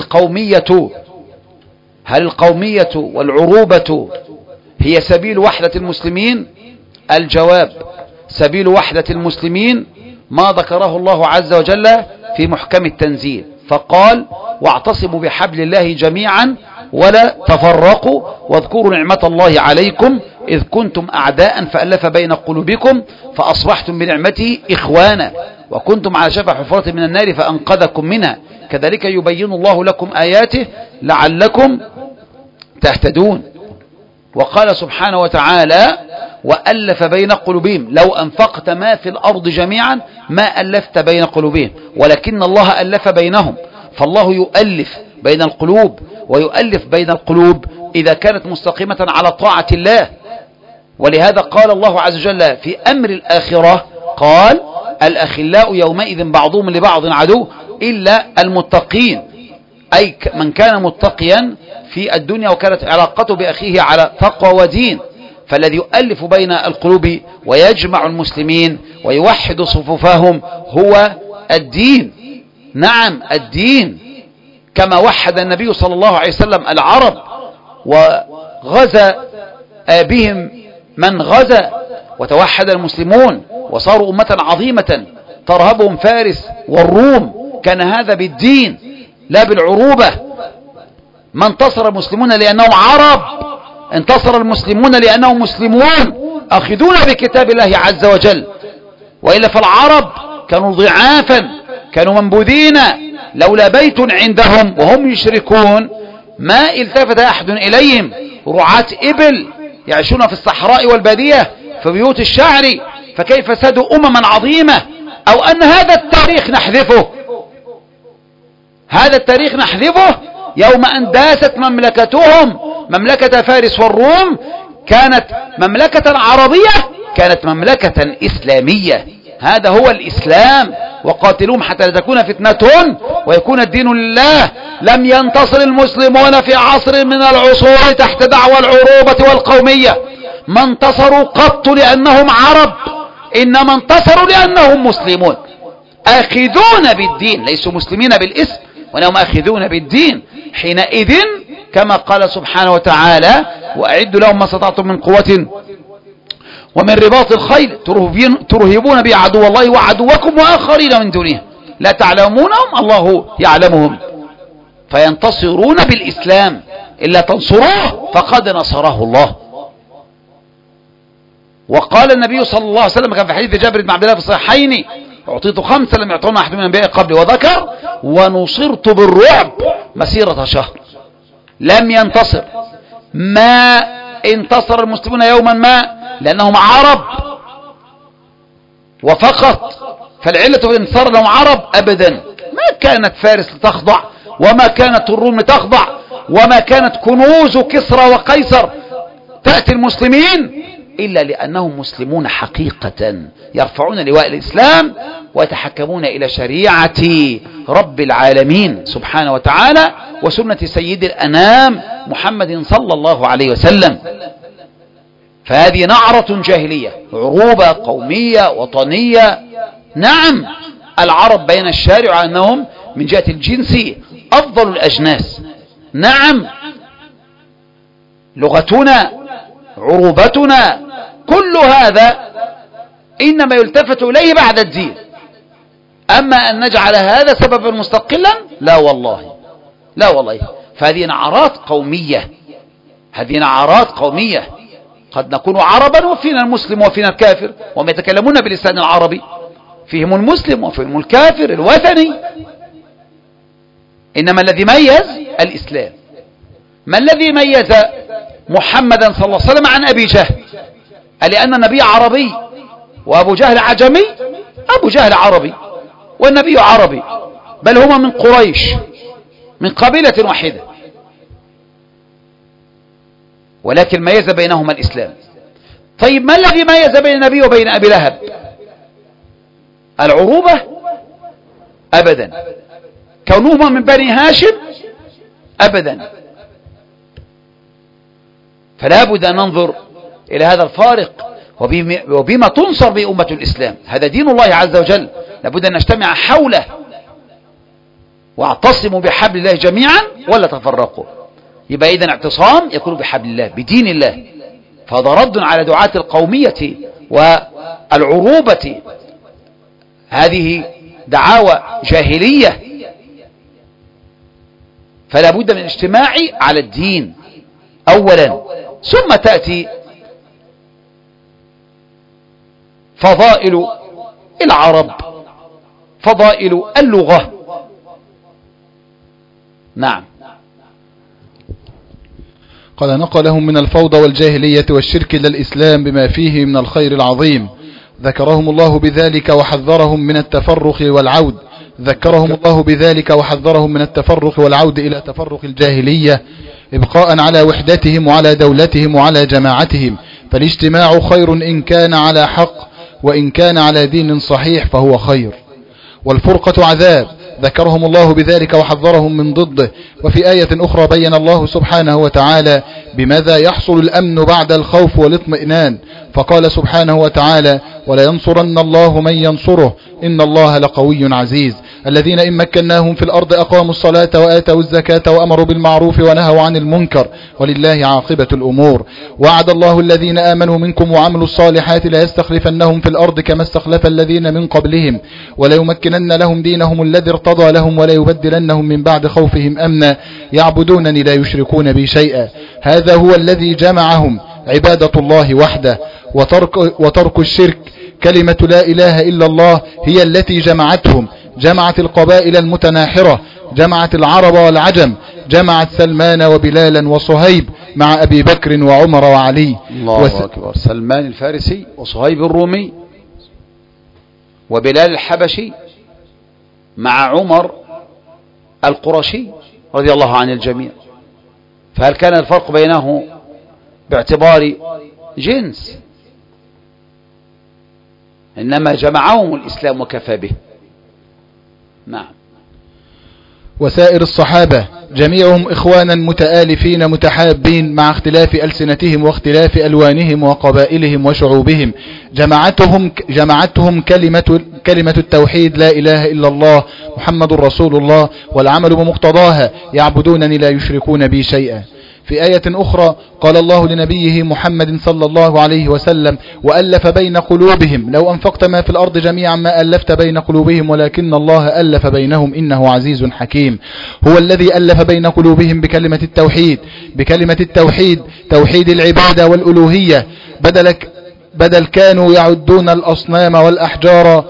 القومية والعروبة هي سبيل وحدة المسلمين؟ الجواب: سبيل وحدة المسلمين ما ذكره الله عز وجل في محكم التنزيل، فقال: واعتصموا بحبل الله جميعا ولا تفرقوا واذكروا نعمة الله عليكم إذ كنتم أعداء فألف بين قلوبكم فأصبحتم بنعمته إخوانا وكنتم على شفا حفرة من النار فأنقذكم منها كذلك يبين الله لكم آياته لعلكم تهتدون. وقال سبحانه وتعالى: وألف بين قلوبهم لو أنفقت ما في الأرض جميعا ما ألفت بين قلوبهم ولكن الله ألف بينهم. فالله يؤلف بين القلوب ويؤلف بين القلوب إذا كانت مستقيمة على طاعة الله. ولهذا قال الله عز وجل في أمر الآخرة قال: الأخلاء يومئذ بعضهم لبعض عدو إلا المتقين، أي من كان متقيا في الدنيا وكانت علاقته بأخيه على تقوى ودين. فالذي يؤلف بين القلوب ويجمع المسلمين ويوحد صفوفهم هو الدين. نعم الدين، كما وحد النبي صلى الله عليه وسلم العرب وغزا بهم من غزا وتوحد المسلمون وصاروا أمة عظيمة ترهبهم فارس والروم. كان هذا بالدين لا بالعروبة. ما انتصر المسلمون لأنهم عرب، انتصر المسلمون لأنهم مسلمون أخذون بكتاب الله عز وجل، وإلا فالعرب كانوا ضعافا، كانوا منبوذين. لولا بيت عندهم وهم يشركون ما التفت أحد إليهم. رعاة إبل يعيشون في الصحراء والبادية في بيوت الشعر، فكيف سادوا أمما عظيمة؟ أو أن هذا التاريخ نحذفه، هذا التاريخ نحذفه يوم أن داست مملكتهم مملكة فارس والروم كانت مملكة عربية، كانت مملكة إسلامية. هذا هو الإسلام. وقاتلوهم حتى لا تكون فتنة ويكون الدين لله. لم ينتصر المسلمون في عصر من العصور تحت دعوى العروبة والقومية، ما انتصروا قط لأنهم عرب، إنما انتصروا لأنهم مسلمون آخذون بالدين، ليسوا مسلمين بالاسم وإنهم آخذون بالدين. حينئذ كما قال سبحانه وتعالى: وأعدوا لهم ما استطعتم من قوة ومن رباط الخيل ترهبون به عدو الله وعدوكم وآخرين من دونه لا تعلمونهم الله يعلمهم. فينتصرون بالإسلام. إلا تنصروه فقد نصره الله. وقال النبي صلى الله عليه وسلم كان في حديث جابر بن عبد الله في الصحيحين: أعطيت 5 لم يعطونا أحد من الأنبياء قبلي، وذكر: ونصرت بالرعب مسيرة شهر. لم ينتصر. ما انتصر المسلمون يوما ما لأنهم عرب وفقط. فالعلة في الانتصار لهم عرب أبدا. ما كانت فارس لتخضع، وما كانت الروم لتخضع، وما كانت كنوز كسرى وقيصر تأتي المسلمين إلا لأنهم مسلمون حقيقة، يرفعون لواء الإسلام ويتحكمون إلى شريعة رب العالمين سبحانه وتعالى وسنة سيد الأنام محمد صلى الله عليه وسلم. فهذه نعرة جاهلية، عروبة قومية وطنية. نعم، العرب بين الشارع أنهم من جهة الجنس أفضل الأجناس. نعم، لغتنا، عروبتنا، كل هذا إنما يلتفت إليه بعد الدين. أما أن نجعل هذا سببا مستقلا، لا والله، لا والله. فهذه نعرات قومية، هذه نعرات قومية. قد نكون عربا وفينا المسلم وفينا الكافر، وهم يتكلمون باللسان العربي، فيهم المسلم وفيهم الكافر الوثني. إنما الذي ميز الإسلام. ما الذي ميز محمدا صلى الله عليه وسلم عن أبي جهل؟ لأن النبي عربي وأبو جهل عجمي. أبو جهل عربي والنبي عربي، بل هما من قريش، من قبيلة واحدة، ولكن ميز بينهما الإسلام. طيب ما الذي ميز بين النبي وبين أبي لهب؟ العروبة؟ أبدا. كونهما من بني هاشم؟ أبدا. فلا بد أن ننظر إلى هذا الفارق وبما تنصر به أمة الإسلام. هذا دين الله عز وجل، لابد أن نجتمع حوله. واعتصموا بحبل الله جميعا ولا تفرقوا. يبقى إذن اعتصام يكون بحبل الله، بدين الله. فهذا رد على دعاة القومية والعروبة. هذه دعاوى جاهلية. فلا بد من الاجتماع على الدين أولا، ثم تأتي فضائل العرب، فضائل اللغة. نعم. قال: نقلهم من الفوضى والجاهلية والشرك إلى الإسلام بما فيه من الخير العظيم. ذكرهم الله بذلك وحذرهم من التفرق والعود. ذكرهم الله بذلك وحذرهم من التفرق والعود إلى تفرق الجاهلية، إبقاء على وحدتهم وعلى دولتهم وعلى جماعتهم. فالاجتماع خير إن كان على حق، وإن كان على دين صحيح فهو خير. والفرقة عذاب. ذكرهم الله بذلك وحذرهم من ضده. وفي آية أخرى بين الله سبحانه وتعالى بماذا يحصل الأمن بعد الخوف والاطمئنان، فقال سبحانه وتعالى: ولينصرن الله من ينصره إن الله لقوي عزيز. الذين إن مكناهم في الأرض أقاموا الصلاة وآتوا الزكاة وأمروا بالمعروف ونهوا عن المنكر ولله عاقبة الأمور. وعد الله الذين آمنوا منكم وعملوا الصالحات لا يستخلفنهم في الأرض كما استخلف الذين من قبلهم وليمكنن لهم دينهم الذي ارتضى لهم وليبدلنهم من بعد خوفهم أمنا يعبدونني لا يشركون بي شيئا. هذا هو الذي جمعهم، عبادة الله وحده وترك الشرك. كلمة لا إله إلا الله هي التي جمعتهم، جمعت القبائل المتناحرة، جمعت العرب والعجم، جمعت سلمان وبلالا وصهيب مع أبي بكر وعمر وعلي. الله أكبر. سلمان الفارسي وصهيب الرومي وبلال الحبشي مع عمر القرشي رضي الله عن الجميع. فهل كان الفرق بينه باعتبار جنس، إنما جمعهم الإسلام وكفى به. نعم. وسائر الصحابة جميعهم إخوانا متآلفين متحابين مع اختلاف ألسنتهم واختلاف ألوانهم وقبائلهم وشعوبهم، جمعتهم كلمة التوحيد لا إله إلا الله محمد رسول الله، والعمل بمقتضاها، يعبدونني لا يشركون بي شيئا. في آية أخرى قال الله لنبيه محمد صلى الله عليه وسلم: وألف بين قلوبهم لو أنفقت ما في الأرض جميعا ما ألفت بين قلوبهم ولكن الله ألف بينهم إنه عزيز حكيم. هو الذي ألف بين قلوبهم بكلمة التوحيد، توحيد العبادة والألوهية، بدل كانوا يعدون الأصنام والأحجار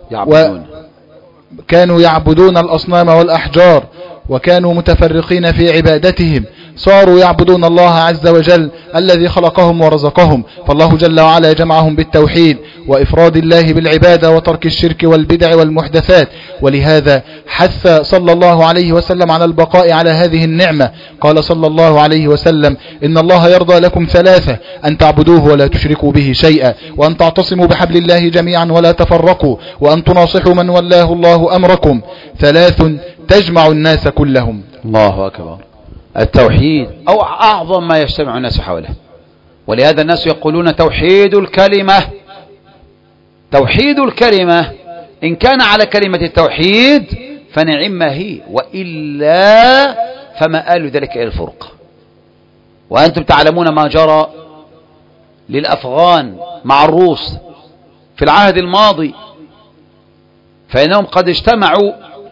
كانوا يعبدون الأصنام والأحجار وكانوا متفرقين في عبادتهم، صاروا يعبدون الله عز وجل الذي خلقهم ورزقهم. فالله جل وعلا جمعهم بالتوحيد وإفراد الله بالعبادة وترك الشرك والبدع والمحدثات. ولهذا حث صلى الله عليه وسلم على البقاء على هذه النعمة. قال صلى الله عليه وسلم: إن الله يرضى لكم ثلاثة: أن تعبدوه ولا تشركوا به شيئا، وأن تعتصموا بحبل الله جميعا ولا تفرقوا، وأن تناصحوا من ولاه الله أمركم. ثلاث تجمع الناس كلهم. الله أكبر. التوحيد أو أعظم ما يجتمع الناس حوله، ولهذا الناس يقولون توحيد الكلمة. توحيد الكلمة إن كان على كلمة التوحيد فنعم ما هي، وإلا فمآل ذلك إلى الفرقة. وأنتم تعلمون ما جرى للأفغان مع الروس في العهد الماضي، فإنهم قد اجتمعوا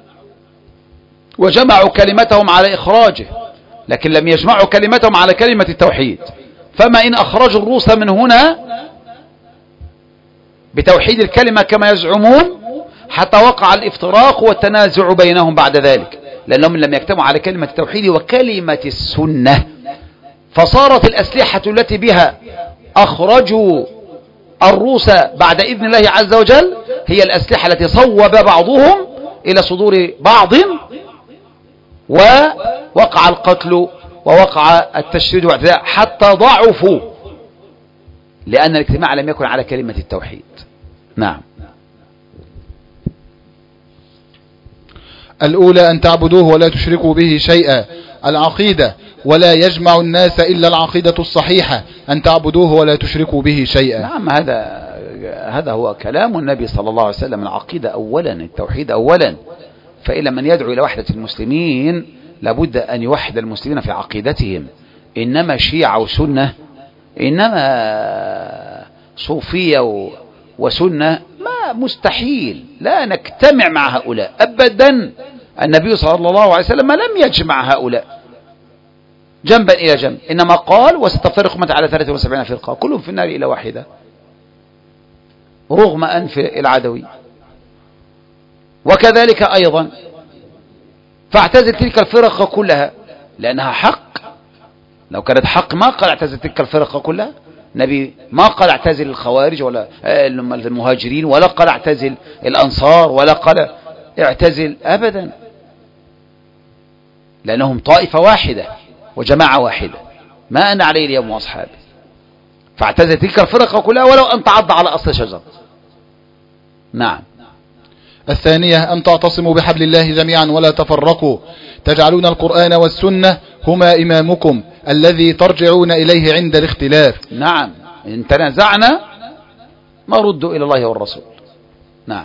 وجمعوا كلمتهم على إخراجه، لكن لم يجمعوا كلمتهم على كلمة التوحيد. فما إن أخرجوا الروس من هنا بتوحيد الكلمة كما يزعمون حتى وقع الافتراق والتنازع بينهم بعد ذلك، لأنهم لم يجتمعوا على كلمة التوحيد وكلمة السنة. فصارت الأسلحة التي بها أخرجوا الروس بعد إذن الله عز وجل هي الأسلحة التي صوب بعضهم إلى صدور بعض، ووقع القتل ووقع التشريد والاعتداء حتى ضعفوا، لأن الاجتماع لم يكن على كلمة التوحيد. نعم. الأولى أن تعبدوه ولا تشركوا به شيئا، العقيدة، ولا يجمع الناس إلا العقيدة الصحيحة، أن تعبدوه ولا تشركوا به شيئا. نعم، هذا هو كلام النبي صلى الله عليه وسلم. العقيدة أولا، التوحيد أولا. فإلا من يدعو إلى وحدة المسلمين لابد أن يوحد المسلمين في عقيدتهم. إنما شيعة وسنة، إنما صوفية وسنة، ما مستحيل، لا نجتمع مع هؤلاء أبدا. النبي صلى الله عليه وسلم لم يجمع هؤلاء جنبا إلى جنب، إنما قال: وستفترق أمتي على 73 فرقة كلهم في النار إلى واحدة، رغم أنف العدوي. وكذلك أيضا فاعتزل تلك الفرق كلها لأنها حق. لو كانت حق ما قال اعتزل تلك الفرق كلها. النبي ما قال اعتزل الخوارج ولا المهاجرين، ولا قال اعتزل الأنصار، ولا قال اعتزل أبدا، لأنهم طائفة واحدة وجماعة واحدة، ما أنا عليه اليوم وأصحابي. فاعتزل تلك الفرق كلها ولو أن تعض على أصل شجر. نعم. الثانية أن تعتصموا بحبل الله جميعا ولا تفرقوا، تجعلون القرآن والسنة هما إمامكم الذي ترجعون إليه عند الاختلاف. نعم، إن تنازعنا ما ردوا إلى الله والرسول. نعم.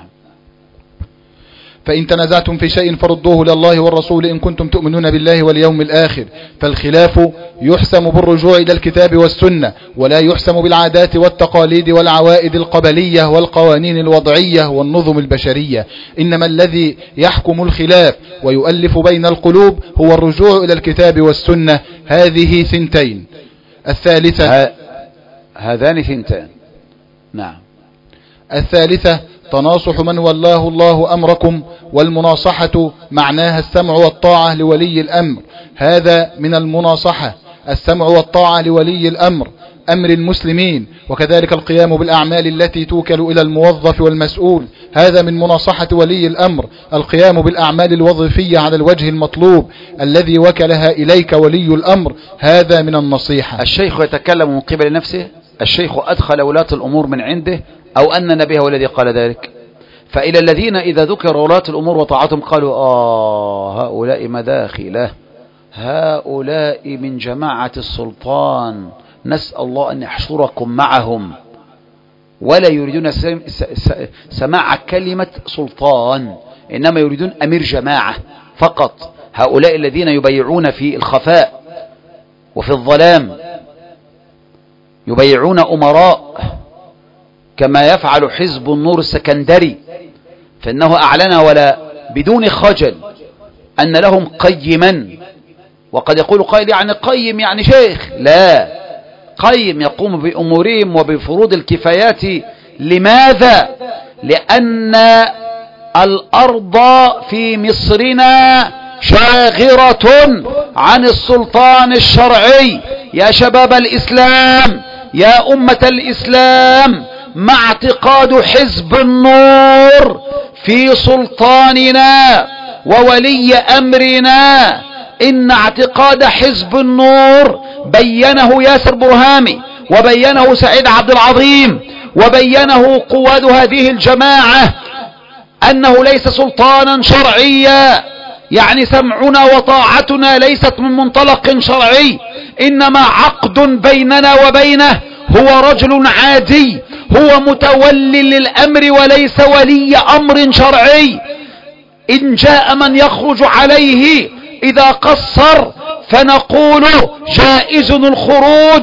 فإن تنازعتم في شيء فردوه لله والرسول إن كنتم تؤمنون بالله واليوم الآخر. فالخلاف يحسم بالرجوع إلى الكتاب والسنة، ولا يحسم بالعادات والتقاليد والعوائد القبلية والقوانين الوضعية والنظم البشرية. إنما الذي يحكم الخلاف ويؤلف بين القلوب هو الرجوع إلى الكتاب والسنة. هذه ثنتين. الثالثة هذان ثنتان. نعم. الثالثة تناصح من ولاه الله أمركم، والمناصحة معناها السمع والطاعة لولي الأمر. هذا من المناصحة السمع والطاعة لولي الأمر. أمر المسلمين، وكذلك القيام بالأعمال التي توكل إلى الموظف والمسؤول. هذا من مناصحة ولي الأمر، القيام بالأعمال الوظيفية على الوجه المطلوب الذي وكلها إليك ولي الأمر، هذا من النصيحة. الشيخ يتكلم من قبل نفسه، الشيخ أدخل ولاة الأمور من عنده أو أن النبي هو الذي قال ذلك. فإلى الذين إذا ذكر ولاة الأمور وطاعتهم قالوا هؤلاء مداخله، هؤلاء من جماعة السلطان، نسأل الله أن يحشركم معهم، ولا يريدون سماع كلمة سلطان، إنما يريدون أمير جماعة فقط. هؤلاء الذين يبيعون في الخفاء وفي الظلام، يبيعون أمراء كما يفعل حزب النور السكندري، فإنه أعلن ولا بدون خجل أن لهم قيما. وقد يقول قائل يعني قيم يعني شيخ، لا، قيم يقوم بأمورهم وبفروض الكفايات. لماذا؟ لأن الأرض في مصرنا شاغرة عن السلطان الشرعي. يا شباب الإسلام، يا أمة الإسلام، مع اعتقاد حزب النور في سلطاننا وولي أمرنا، إن اعتقاد حزب النور بينه ياسر برهامي، وبينه سعيد عبد العظيم، وبينه قواد هذه الجماعة، أنه ليس سلطانا شرعيا، يعني سمعنا وطاعتنا ليست من منطلق شرعي، إنما عقد بيننا وبينه. هو رجل عادي، هو متولي للأمر وليس ولي أمر شرعي. إن جاء من يخرج عليه إذا قصر فنقول جائز الخروج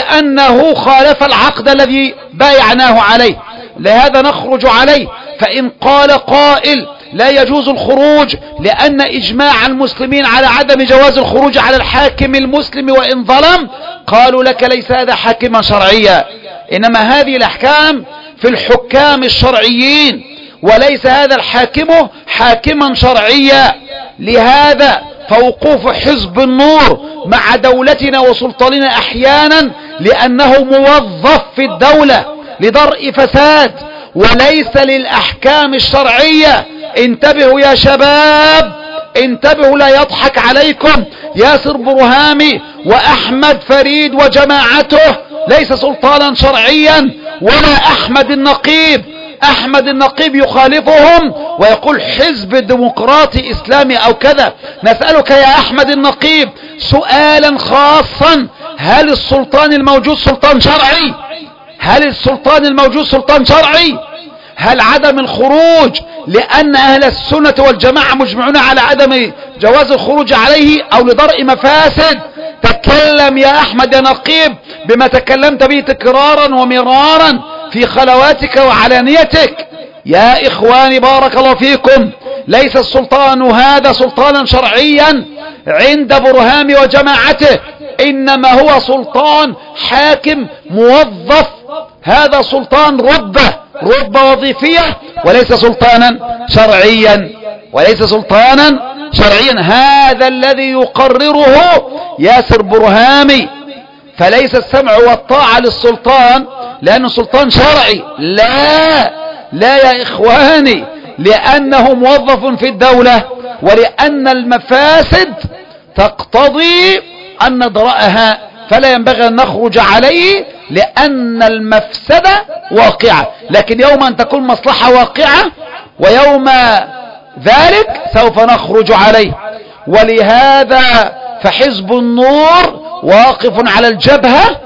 لأنه خالف العقد الذي بايعناه عليه، لهذا نخرج عليه. فإن قال قائل لا يجوز الخروج لأن إجماع المسلمين على عدم جواز الخروج على الحاكم المسلم وإن ظلم، قالوا لك ليس هذا حاكما شرعيا، إنما هذه الأحكام في الحكام الشرعيين، وليس هذا الحاكم حاكما شرعيا. لهذا فوقوف حزب النور مع دولتنا وسلطاننا أحيانا لأنه موظف في الدولة لدرء فساد وليس للأحكام الشرعية. انتبهوا يا شباب، انتبهوا، لا يضحك عليكم. ياسر برهامي وأحمد فريد وجماعته ليس سلطانا شرعيا، ولا أحمد النقيب. أحمد النقيب يخالفهم ويقول حزب ديمقراطي إسلامي أو كذا. نسألك يا أحمد النقيب سؤالا خاصا، هل السلطان الموجود سلطان شرعي؟ هل السلطان الموجود سلطان شرعي؟ هل عدم الخروج لأن أهل السنة والجماعة مجمعون على عدم جواز الخروج عليه أو لدرء مفاسد؟ تكلم يا أحمد يا نقيب بما تكلمت به تكرارا ومرارا في خلواتك وعلانيتك. يا إخواني بارك الله فيكم، ليس السلطان هذا سلطانا شرعيا عند برهامي وجماعته، إنما هو سلطان حاكم موظف. هذا سلطان رتبة وظيفية وليس سلطانا شرعيا، وليس سلطانا شرعيا. هذا الذي يقرره ياسر برهامي. فليس السمع والطاعة للسلطان لأنه سلطان شرعي، لا يا إخواني، لأنه موظف في الدولة، ولأن المفاسد تقتضي أن ندرأها، فلا ينبغي أن نخرج عليه لأن المفسدة واقعة. لكن يوم أن تكون مصلحة واقعة ويوم ذلك سوف نخرج عليه. ولهذا فحزب النور واقف على الجبهة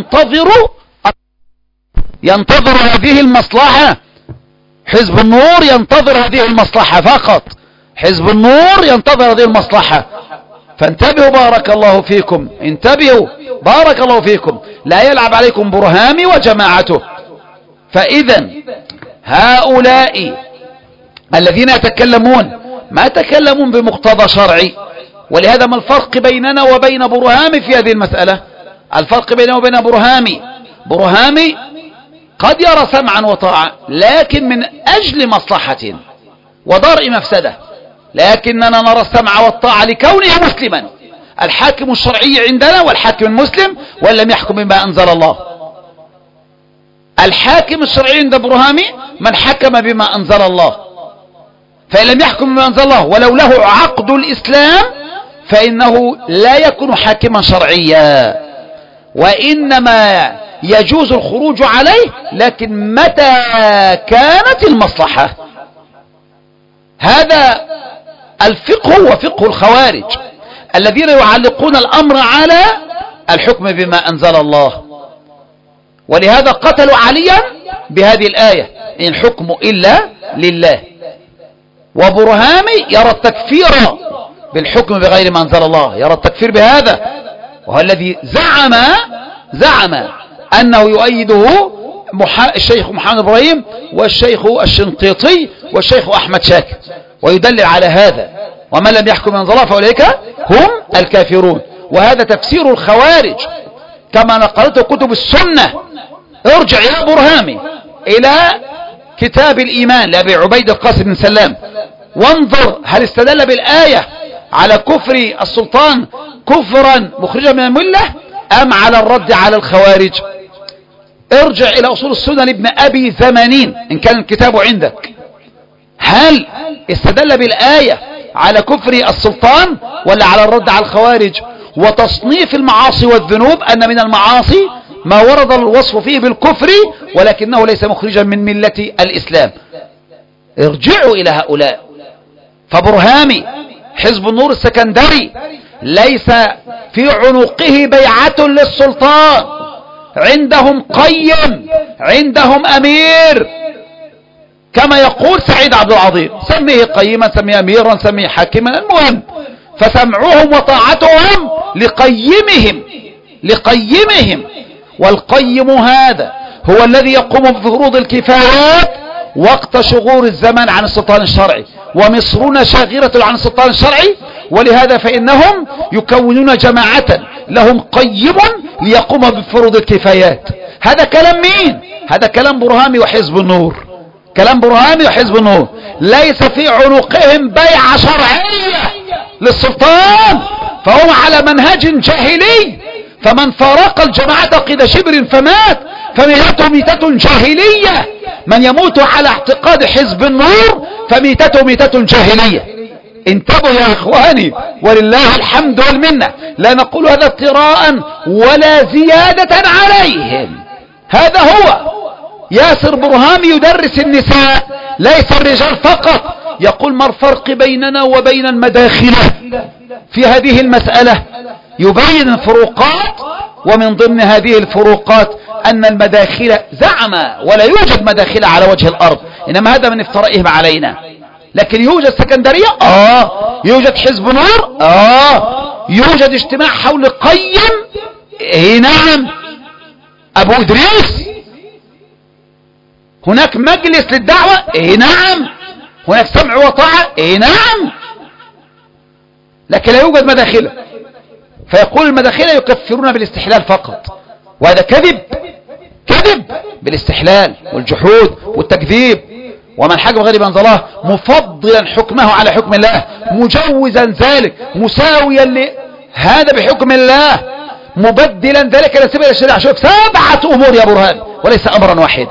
ينتظر هذه المصلحة. حزب النور ينتظر هذه المصلحة فقط، حزب النور ينتظر هذه المصلحة. فانتبهوا بارك الله فيكم، انتبهوا بارك الله فيكم، لا يلعب عليكم برهامي وجماعته. فإذا هؤلاء الذين يتكلمون ما يتكلمون بمقتضى شرعي. ولهذا ما الفرق بيننا وبين برهامي في هذه المسألة؟ الفرق بيننا وبين برهامي قد يرى سمعا وطاعة لكن من أجل مصلحة ودرء مفسدة، لكننا نرى السمع والطاعة لكونه مسلما. الحاكم الشرعي عندنا والحاكم المسلم وإن لم يحكم بما أنزل الله. الحاكم الشرعي عند برهامي من حكم بما أنزل الله، فإن لم يحكم بما أنزل الله ولو له عقد الإسلام فإنه لا يكون حاكما شرعيا، وإنما يجوز الخروج عليه لكن متى كانت المصلحة. هذا الفقه هو فقه الخوارج الذين يعلقون الأمر على الحكم بما أنزل الله، ولهذا قتلوا عليا بهذه الآية إن الحكم إلا لله. وبرهامي يرى التكفير بالحكم بغير ما أنزل الله، يرى التكفير بهذا، وهو الذي زعم أنه يؤيده الشيخ محمد إبراهيم والشيخ الشنقيطي والشيخ أحمد شاكر، ويدلل على هذا، ومن لم يحكم بما أنزل الله فأولئك هم الكافرون. وهذا تفسير الخوارج كما نقلته كتب السنة. ارجع يا برهامي إلى كتاب الإيمان لأبي عبيد القاسم بن سلام وانظر هل استدل بالآية على كفر السلطان كفرا مخرجا من الملة أم على الرد على الخوارج. ارجع إلى أصول السنة لابن أبي ثمانين إن كان الكتاب عندك، هل استدل بالآية على كفر السلطان ولا على الرد على الخوارج. وتصنيف المعاصي والذنوب أن من المعاصي ما ورد الوصف فيه بالكفر ولكنه ليس مخرجا من ملة الإسلام. ارجعوا إلى هؤلاء. فبرهامي حزب النور السكندري ليس في عنقه بيعة للسلطان، عندهم قيم، عندهم أمير، كما يقول سعيد عبد العظيم سميه قيما سميه أميرا سميه حاكما، المهم فسمعهم وطاعتهم لقيمهم. والقيم هذا هو الذي يقوم بفروض الكفايات وقت شغور الزمان عن السلطان الشرعي، ومصرنا شاغرة عن السلطان الشرعي، ولهذا فإنهم يكونون جماعة لهم قيم ليقوم بفروض الكفايات. هذا كلام مين؟ هذا كلام برهامي وحزب النور، كلام برهامي وحزب النور. ليس في عنقهم بيعة شرعية للسلطان، فهم على منهج جاهلي، فمن فارق الجماعة قيد شبر فمات فميتته ميتة جاهلية. من يموت على اعتقاد حزب النور فميتته ميتة جاهلية. انتبهوا يا اخواني ولله الحمد والمنة، لا نقول هذا افتراء ولا زيادة عليهم. هذا هو ياسر برهامي يدرس النساء ليس الرجال فقط، يقول ما الفرق بيننا وبين المداخلة في هذه المسألة، يبين الفروقات، ومن ضمن هذه الفروقات أن المداخل زعم ولا يوجد مداخل على وجه الأرض، إنما هذا من افترائهم علينا. لكن يوجد سكندرية، يوجد حزب نور، يوجد اجتماع حول قيم، نعم، أبو إدريس، هناك مجلس للدعوة، نعم، هناك سمع وطاعة، نعم، لكن لا يوجد مداخلة. فيقول المداخلة يكفرون بالاستحلال فقط، وهذا كذب بالاستحلال والجحود والتكذيب. ومن حكم غير ما أنزل الله مفضلا حكمه على حكم الله، مجوزا ذلك، مساويا لهذا بحكم الله، مبدلا ذلك إلى سبيل الشريعة. شوف 7 أمور يا برهامي وليس أمرا واحدا.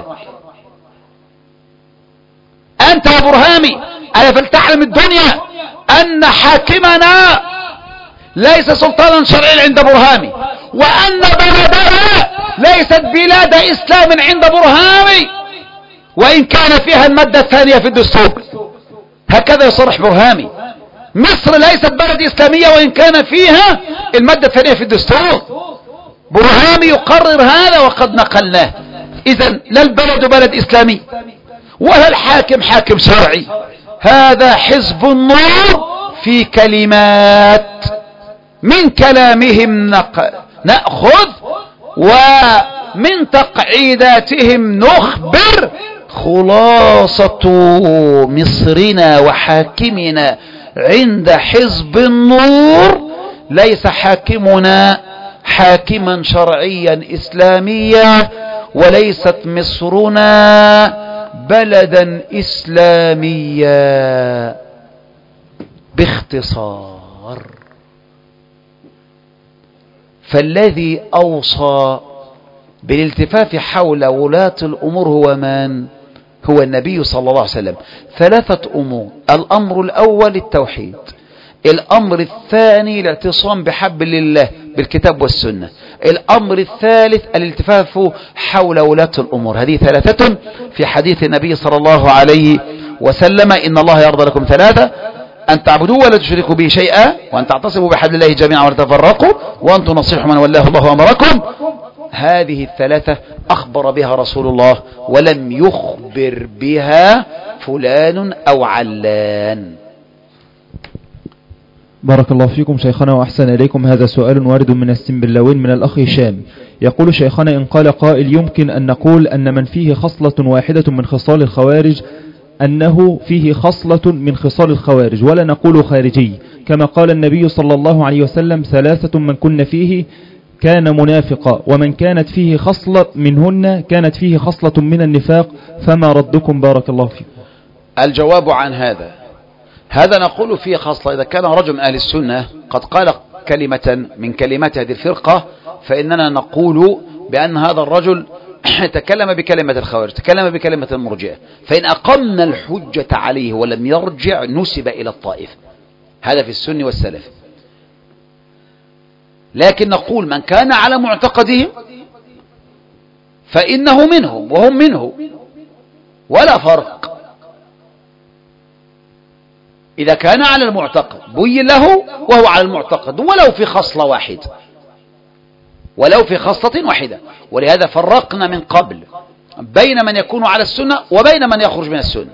أنت يا برهامي ألا فلتعلم الدنيا أن حاكمنا ليس سلطانا شرعيا عند برهامي، وأن بلدنا ليست بلاد إسلام عند برهامي، وإن كان فيها المادة الثانية في الدستور. هكذا يصرح برهامي. مصر ليست بلد إسلامية وإن كان فيها المادة الثانية في الدستور. برهامي يقرر هذا وقد نقلناه. إذن لا البلد بلد إسلامي ولا الحاكم حاكم شرعي. هذا حزب النور في كلمات من كلامهم نأخذ، ومن تقعيداتهم نخبر. خلاصة مصرنا وحاكمنا عند حزب النور ليس حاكمنا حاكما شرعيا إسلاميا، وليست مصرنا بلدا إسلاميا. باختصار فالذي أوصى بالالتفاف حول ولاة الأمور هو من؟ هو النبي صلى الله عليه وسلم. 3 أمور: الأمر الأول التوحيد، الأمر الثاني الاعتصام بحبل الله بالكتاب والسنة، الأمر الثالث الالتفاف حول ولاة الأمور. هذه 3 في حديث النبي صلى الله عليه وسلم: إن الله يرضى لكم 3: أن تعبدوا ولا تشركوا به شيئا، وأن تعتصموا بحبل الله جميعا ولا تفرقوا، وأن تنصحوا من ولاه الله أمركم. هذه 3 أخبر بها رسول الله، ولم يخبر بها فلان أو علان. بارك الله فيكم شيخنا وأحسن إليكم. هذا سؤال وارد من السنبلاوين من الأخ هشام، يقول: شيخنا، إن قال قائل يمكن أن نقول أن من فيه خصلة واحدة من خصال الخوارج أنه فيه خصلة من خصال الخوارج، ولا نقول خارجي، كما قال النبي صلى الله عليه وسلم: 3 من كن فيه كان منافقا، ومن كانت فيه خصلة منهن كانت فيه خصلة من النفاق، فما ردكم بارك الله فيكم؟ الجواب عن هذا نقول فيه خصلة. إذا كان رجل من أهل السنة قد قال كلمة من كلمات هذه الفرقة، فإننا نقول بأن هذا الرجل تكلم بكلمة الخوارج، تكلم بكلمة المرجئة، فإن أقمنا الحجة عليه ولم يرجع نسب إلى الطائفة. هذا في السنة والسلف. لكن نقول من كان على معتقدهم فإنه منهم وهم منه، ولا فرق. إذا كان على المعتقد بين له وهو على المعتقد، ولو في خصلة واحدة. ولهذا فرقنا من قبل بين من يكون على السنة وبين من يخرج من السنة.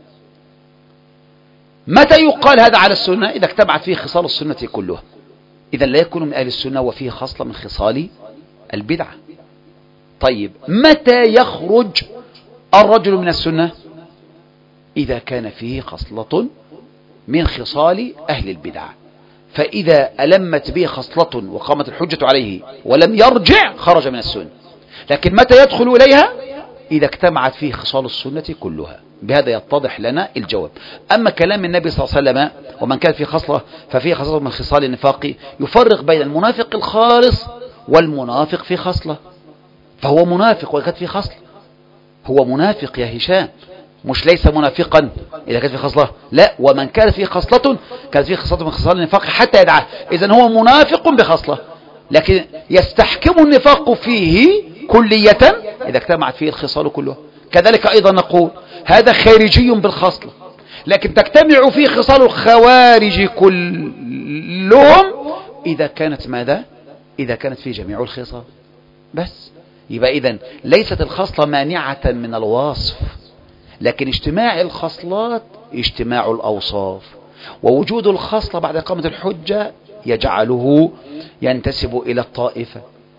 متى يقال هذا على السنة؟ إذا اجتمعت فيه خصال السنة كلها، إذا لا يكون من أهل السنة وفيه خصلة من خصال البدعة. طيب، متى يخرج الرجل من السنة؟ إذا كان فيه خصلة من خصال أهل البدعة، فإذا ألمت به خصلة وقامت الحجة عليه ولم يرجع خرج من السنة. لكن متى يدخل إليها؟ إذا اجتمعت فيه خصال السنة كلها. بهذا يتضح لنا الجواب. أما كلام النبي صلى الله عليه وسلم: ومن كان في خصلة ففيه خصلة من خصال النفاق، يفرق بين المنافق الخالص والمنافق في خصلة. فهو منافق وكانت في خصلة، هو منافق يا هشام، مش ليس منافقا إذا كانت في خصلة، لا، ومن كان في خصلة كانت في خصلة من خصال النفاق حتى يدعاه، إذن هو منافق بخصلة، لكن يستحكم النفاق فيه كلية إذا اجتمعت فيه الخصال كلها. كذلك أيضا نقول هذا خارجي بالخصلة، لكن تجتمع فيه خصال الخوارج كلهم إذا كانت ماذا؟ إذا كانت فيه جميع الخصال بس. يبقى إذن ليست الخصلة مانعة من الوصف، لكن اجتماع الخصلات اجتماع الأوصاف، ووجود الخصلة بعد إقامة الحجة يجعله ينتسب إلى الطائفة.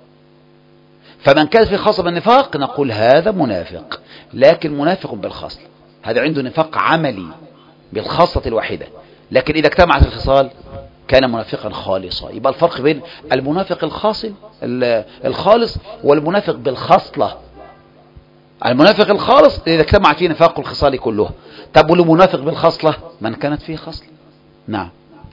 فمن كان في خصلة بالنفاق نقول هذا منافق، لكن منافق بالخصلة، هذا عنده نفاق عملي بالخصلة الواحدة، لكن إذا اجتمعت الخصال كان منافقا خالصا. يبقى الفرق بين المنافق الخالص والمنافق بالخصلة. المنافق الخالص إذا اجتمع فيه نفاق الخصال كلها. طب والمنافق بالخصلة من كانت فيه خصلة. نعم.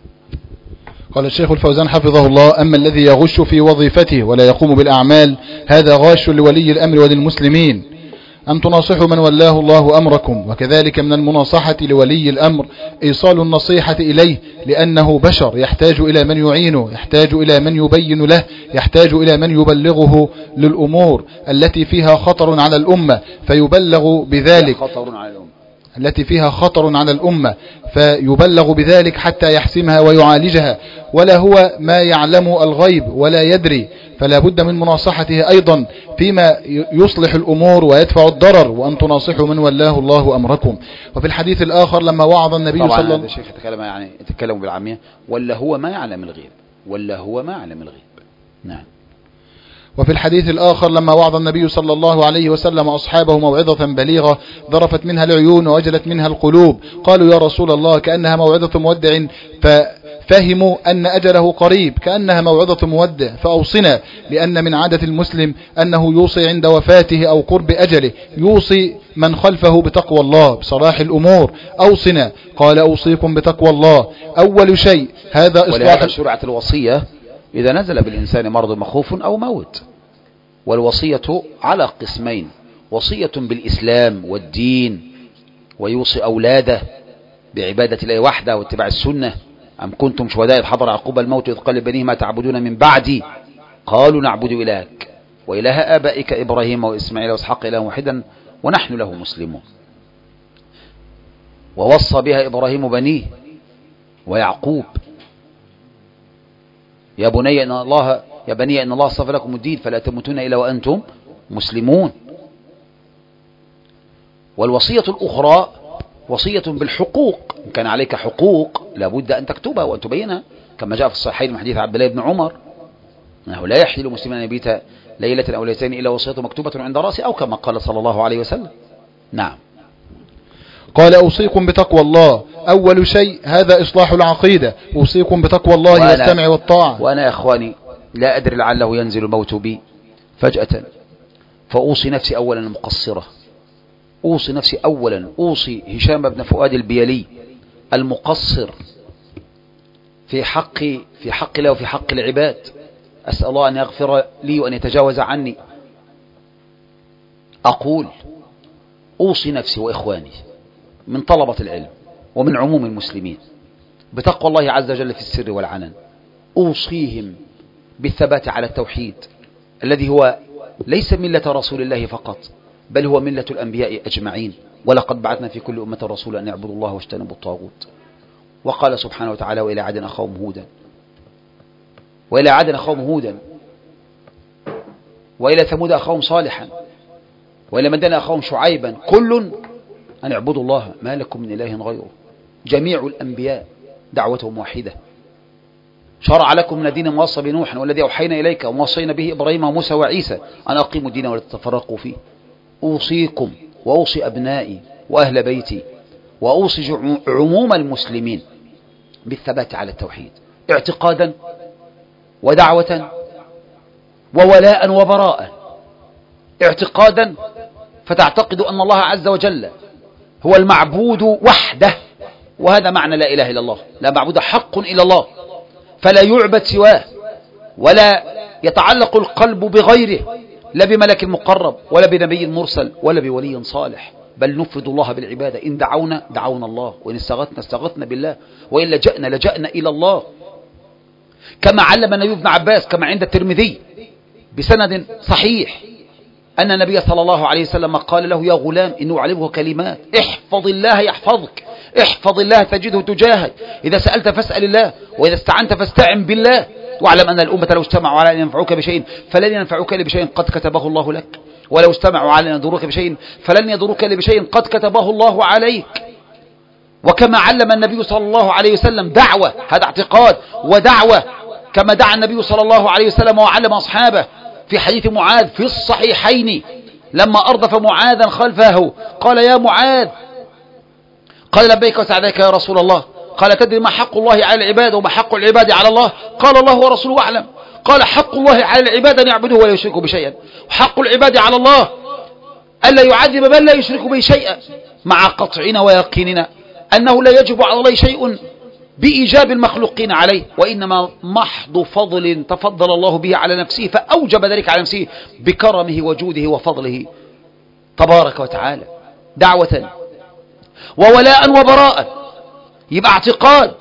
قال الشيخ الفوزان حفظه الله: أما الذي يغش في وظيفته ولا يقوم بالأعمال هذا غاش لولي الأمر وللمسلمين، أن تناصحوا من ولاه الله أمركم. وكذلك من المناصحة لولي الأمر إيصال النصيحة إليه، لأنه بشر يحتاج إلى من يعينه، يحتاج إلى من يبين له، يحتاج إلى من يبلغه للأمور التي فيها خطر على الأمة فيبلغ بذلك، التي فيها خطر على الأمة فيبلغ بذلك حتى يحسمها ويعالجها، ولا هو ما يعلم الغيب ولا يدري، فلا بد من مناصحته أيضا فيما يصلح الأمور ويدفع الضرر. وأن تناصحوا من ولاه الله أمركم. وفي الحديث الآخر لما وعظ النبي صلى الله عليه وسلم، الشيخ يتكلم بالعامية: ولا هو ما يعلم الغيب، ولا هو ما يعلم الغيب. نعم. وفي الحديث الآخر لما وعظ النبي صلى الله عليه وسلم أصحابه موعظة بليغة ذرفت منها العيون ووجلت منها القلوب، قالوا: يا رسول الله كأنها موعظة مودع، ففهموا أن أجله قريب، كأنها موعظة مودع، فأوصنا، لأن من عادة المسلم أنه يوصي عند وفاته أو قرب أجله، يوصي من خلفه بتقوى الله بصلاح الأمور. أوصنا. قال: أوصيكم بتقوى الله. أول شيء هذا إصلاح. ولهذا شرعت الوصية إذا نزل بالإنسان مرض مخوف أو موت. والوصية على قسمين: وصية بالإسلام والدين، ويوصي أولاده بعبادة الله وحده واتباع السنة. أم كنتم شهداء إذ حضر يعقوب الموت إذ قال لبنيه ما تعبدون من بعدي قالوا نعبد إلهك وإله آبائك إبراهيم وإسماعيل وإسحاق إلها واحدا ونحن له مسلمون. ووصى بها إبراهيم بنيه ويعقوب: يا بني إن الله اصطفى لكم الدين فلا تموتون إلا وأنتم مسلمون. والوصية الأخرى وصية بالحقوق. إن كان عليك حقوق لابد أن تكتبها وأن تبينها، كما جاء في الصحيحين من حديث عبد الله بن عمر أنه لا يحل مسلم أن يبيت ليلة أو ليلتين إلا وصيته مكتوبة عند رأسه، أو كما قال صلى الله عليه وسلم. نعم. قال: أوصيكم بتقوى الله. أول شيء هذا إصلاح العقيدة، أوصيكم بتقوى الله والسمع والطاعة. وأنا يا إخواني لا أدري لعله ينزل الموت بي فجأة، فأوصي نفسي أولا المقصرة، أوصي نفسي أولا، أوصي هشام بن فؤاد البيلي المقصر في حق الله وفي حق العباد. أسأل الله أن يغفر لي وأن يتجاوز عني. أقول أوصي نفسي وإخواني من طلبة العلم ومن عموم المسلمين بتقوى الله عز وجل في السر والعلن. أوصيهم بالثبات على التوحيد الذي هو ليس ملة رسول الله فقط، بل هو ملة الأنبياء أجمعين. ولقد بعثنا في كل أمة رسولا أن يعبدوا الله واجتنبوا الطاغوت. وقال سبحانه وتعالى: وإلى عاد أخاهم هودا، وإلى عاد أخاهم هودا، وإلى ثمود أخاهم صالحا، وإلى مدين أخاهم شعيبا، كل أن اعبدوا الله ما لكم من إله غيره. جميع الأنبياء دعوتهم واحدة. شرع لكم من الدين ما وصى بنوح والذي أوحينا إليك وما وصينا به إبراهيم وموسى وعيسى أن أقيموا الدين ولا تتفرقوا فيه. أوصيكم وأوصي أبنائي وأهل بيتي وأوصي عموم المسلمين بالثبات على التوحيد اعتقادا ودعوة وولاء وبراء. اعتقادا فتعتقد أن الله عز وجل هو المعبود وحده، وهذا معنى لا إله إلا الله، لا معبود حق إلا الله، فلا يعبد سواه، ولا يتعلق القلب بغيره، لا بملك مقرب ولا بنبي مرسل ولا بولي صالح، بل نفرد الله بالعبادة. إن دعونا دعونا الله، وإن استغثنا بالله، وإن لجأنا إلى الله، كما علم النبي ابن عباس كما عند الترمذي بسند صحيح أن النبي صلى الله عليه وسلم قال له: يا غلام إنه أعلمه كلمات، احفظ الله يحفظك، احفظ الله تجده تجاهك، إذا سألت فاسأل الله، وإذا استعنت فاستعن بالله، واعلم أن الأمة لو اجتمعوا على أن ينفعوك بشيء فلن ينفعوك إلا بشيء قد كتبه الله لك، ولو اجتمعوا على أن يضروك بشيء فلن يضروك إلا بشيء قد كتبه الله عليك. وكما علم النبي صلى الله عليه وسلم دعوة، هذا اعتقاد ودعوة، كما دعا النبي صلى الله عليه وسلم وعلم أصحابه في حديث معاذ في الصحيحين لما أردف معاذا خلفه قال: يا معاذ، قال: لبيك وسعديك يا رسول الله. قال: تدري ما حق الله على العباد وما حق العباد على الله؟ قال: الله ورسوله أعلم. قال: حق الله على العباد أن يعبدوه ولا يشركوا بشيئا، وحق العباد على الله ألا يعذب من لا يشرك به شيئا، مع قطعنا ويقيننا أنه لا يجب على الله شيء بإيجاب المخلوقين عليه، وإنما محض فضل تفضل الله به على نفسه فأوجب ذلك على نفسه بكرمه وجوده وفضله تبارك وتعالى. دعوة وولاء وبراء، يبقى اعتقاد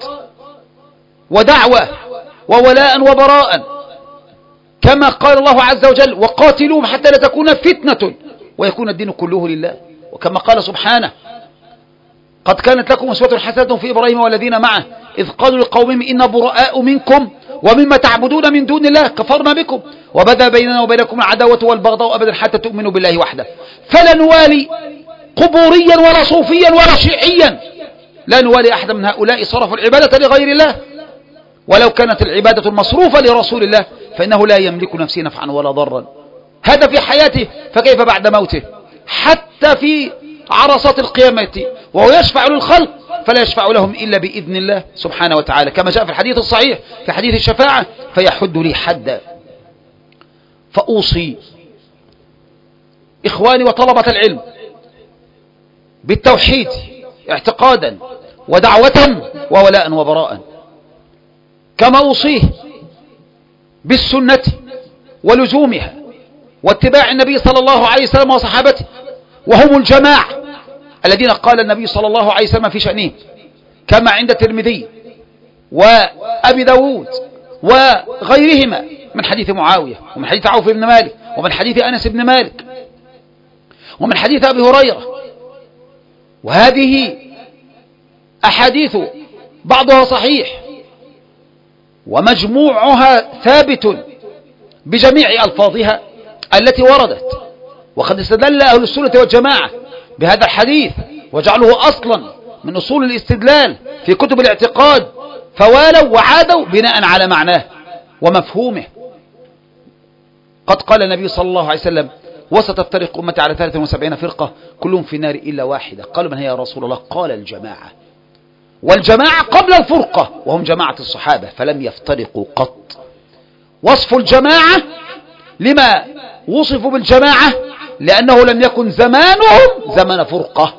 ودعوة وولاء وبراء، كما قال الله عز وجل: وقاتلوهم حتى لا تكون فتنة ويكون الدين كله لله. وكما قال سبحانه: قد كانت لكم أسوة حسنة في إبراهيم والذين معه إذ قالوا لقومهم إنا براء منكم ومما تعبدون من دون الله كفرنا بكم وبدا بيننا وبينكم العداوة والبغضاء أبدا حتى تؤمنوا بالله وحده فلا نوالي قبوريا ولا صوفيا ولا شيعيا، لا نوالي أحد من هؤلاء صرفوا العبادة لغير الله، ولو كانت العبادة المصروفة لرسول الله فإنه لا يملك نفسه نفعا ولا ضرا. هذا في حياته، فكيف بعد موته؟ حتى في عرصات القيامة وهو يشفع للخلق فلا يشفع لهم إلا بإذن الله سبحانه وتعالى، كما جاء في الحديث الصحيح في حديث الشفاعة: فيحد لي حدا. فأوصي إخواني وطلبة العلم بالتوحيد اعتقادا ودعوة وولاء وبراء، كما أوصيه بالسنة ولزومها واتباع النبي صلى الله عليه وسلم وصحابته، وهم الجماعة الذين قال النبي صلى الله عليه وسلم في شأنهم كما عند الترمذي وأبي داود وغيرهما من حديث معاوية ومن حديث عوف بن مالك ومن حديث أنس بن مالك ومن حديث أبي هريرة. وهذه أحاديث بعضها صحيح ومجموعها ثابت بجميع ألفاظها التي وردت. وقد استدل أهل السنة والجماعة بهذا الحديث وجعله أصلا من أصول الاستدلال في كتب الاعتقاد، فوالوا وعادوا بناء على معناه ومفهومه. قد قال النبي صلى الله عليه وسلم: وستفترق أمتي على 73 فرقة كلهم في النار إلا واحدة. قالوا: من هي يا رسول الله؟ قال: الجماعة. والجماعة قبل الفرقة وهم جماعة الصحابة فلم يفترقوا قط. وصف الجماعة لما وصفوا بالجماعة لأنه لم يكن زمانهم زمن فرقة،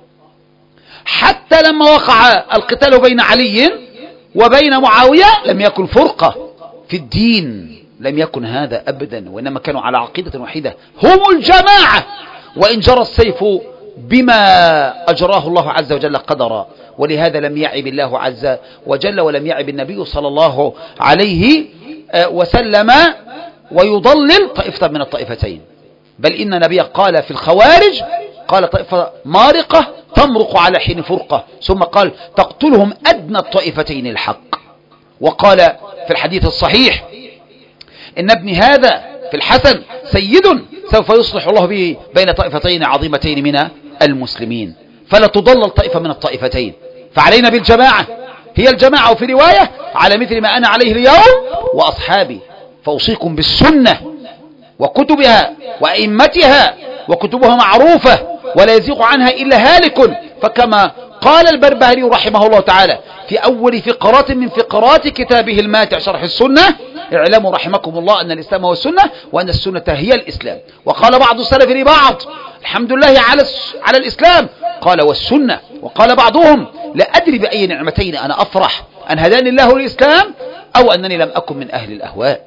حتى لما وقع القتال بين علي وبين معاوية لم يكن فرقة في الدين، لم يكن هذا أبدا، وإنما كانوا على عقيدة واحدة، هم الجماعة. وإن جرى السيف بما أجراه الله عز وجل قدرا، ولهذا لم يعب الله عز وجل ولم يعب النبي صلى الله عليه وسلم ويضلل طائفة من الطائفتين، بل إن النبي قال في الخوارج قال: طائفة مارقة تمرق على حين فرقة، ثم قال: تقتلهم أدنى الطائفتين الحق. وقال في الحديث الصحيح: إن ابن هذا في الحسن سيد سوف يصلح الله به بين طائفتين عظيمتين من المسلمين، فلا تضلل طائفة من الطائفتين. فعلينا بالجماعة، هي الجماعة في رواية على مثل ما أنا عليه اليوم وأصحابي. فأوصيكم بالسنة وكتبها وأئمتها، وكتبها معروفة ولا يزيغ عنها إلا هالك. فكما قال البربهاري رحمه الله تعالى في أول فقرات من فقرات كتابه الماتع شرح السنة: اعلموا رحمكم الله أن الإسلام هو السنة وأن السنة هي الإسلام. وقال بعض السلف لبعض: الحمد لله على الإسلام، قال: والسنة. وقال بعضهم: لا أدري بأي نعمتين أنا أفرح، أن هداني الله للإسلام أو أنني لم أكن من أهل الأهواء.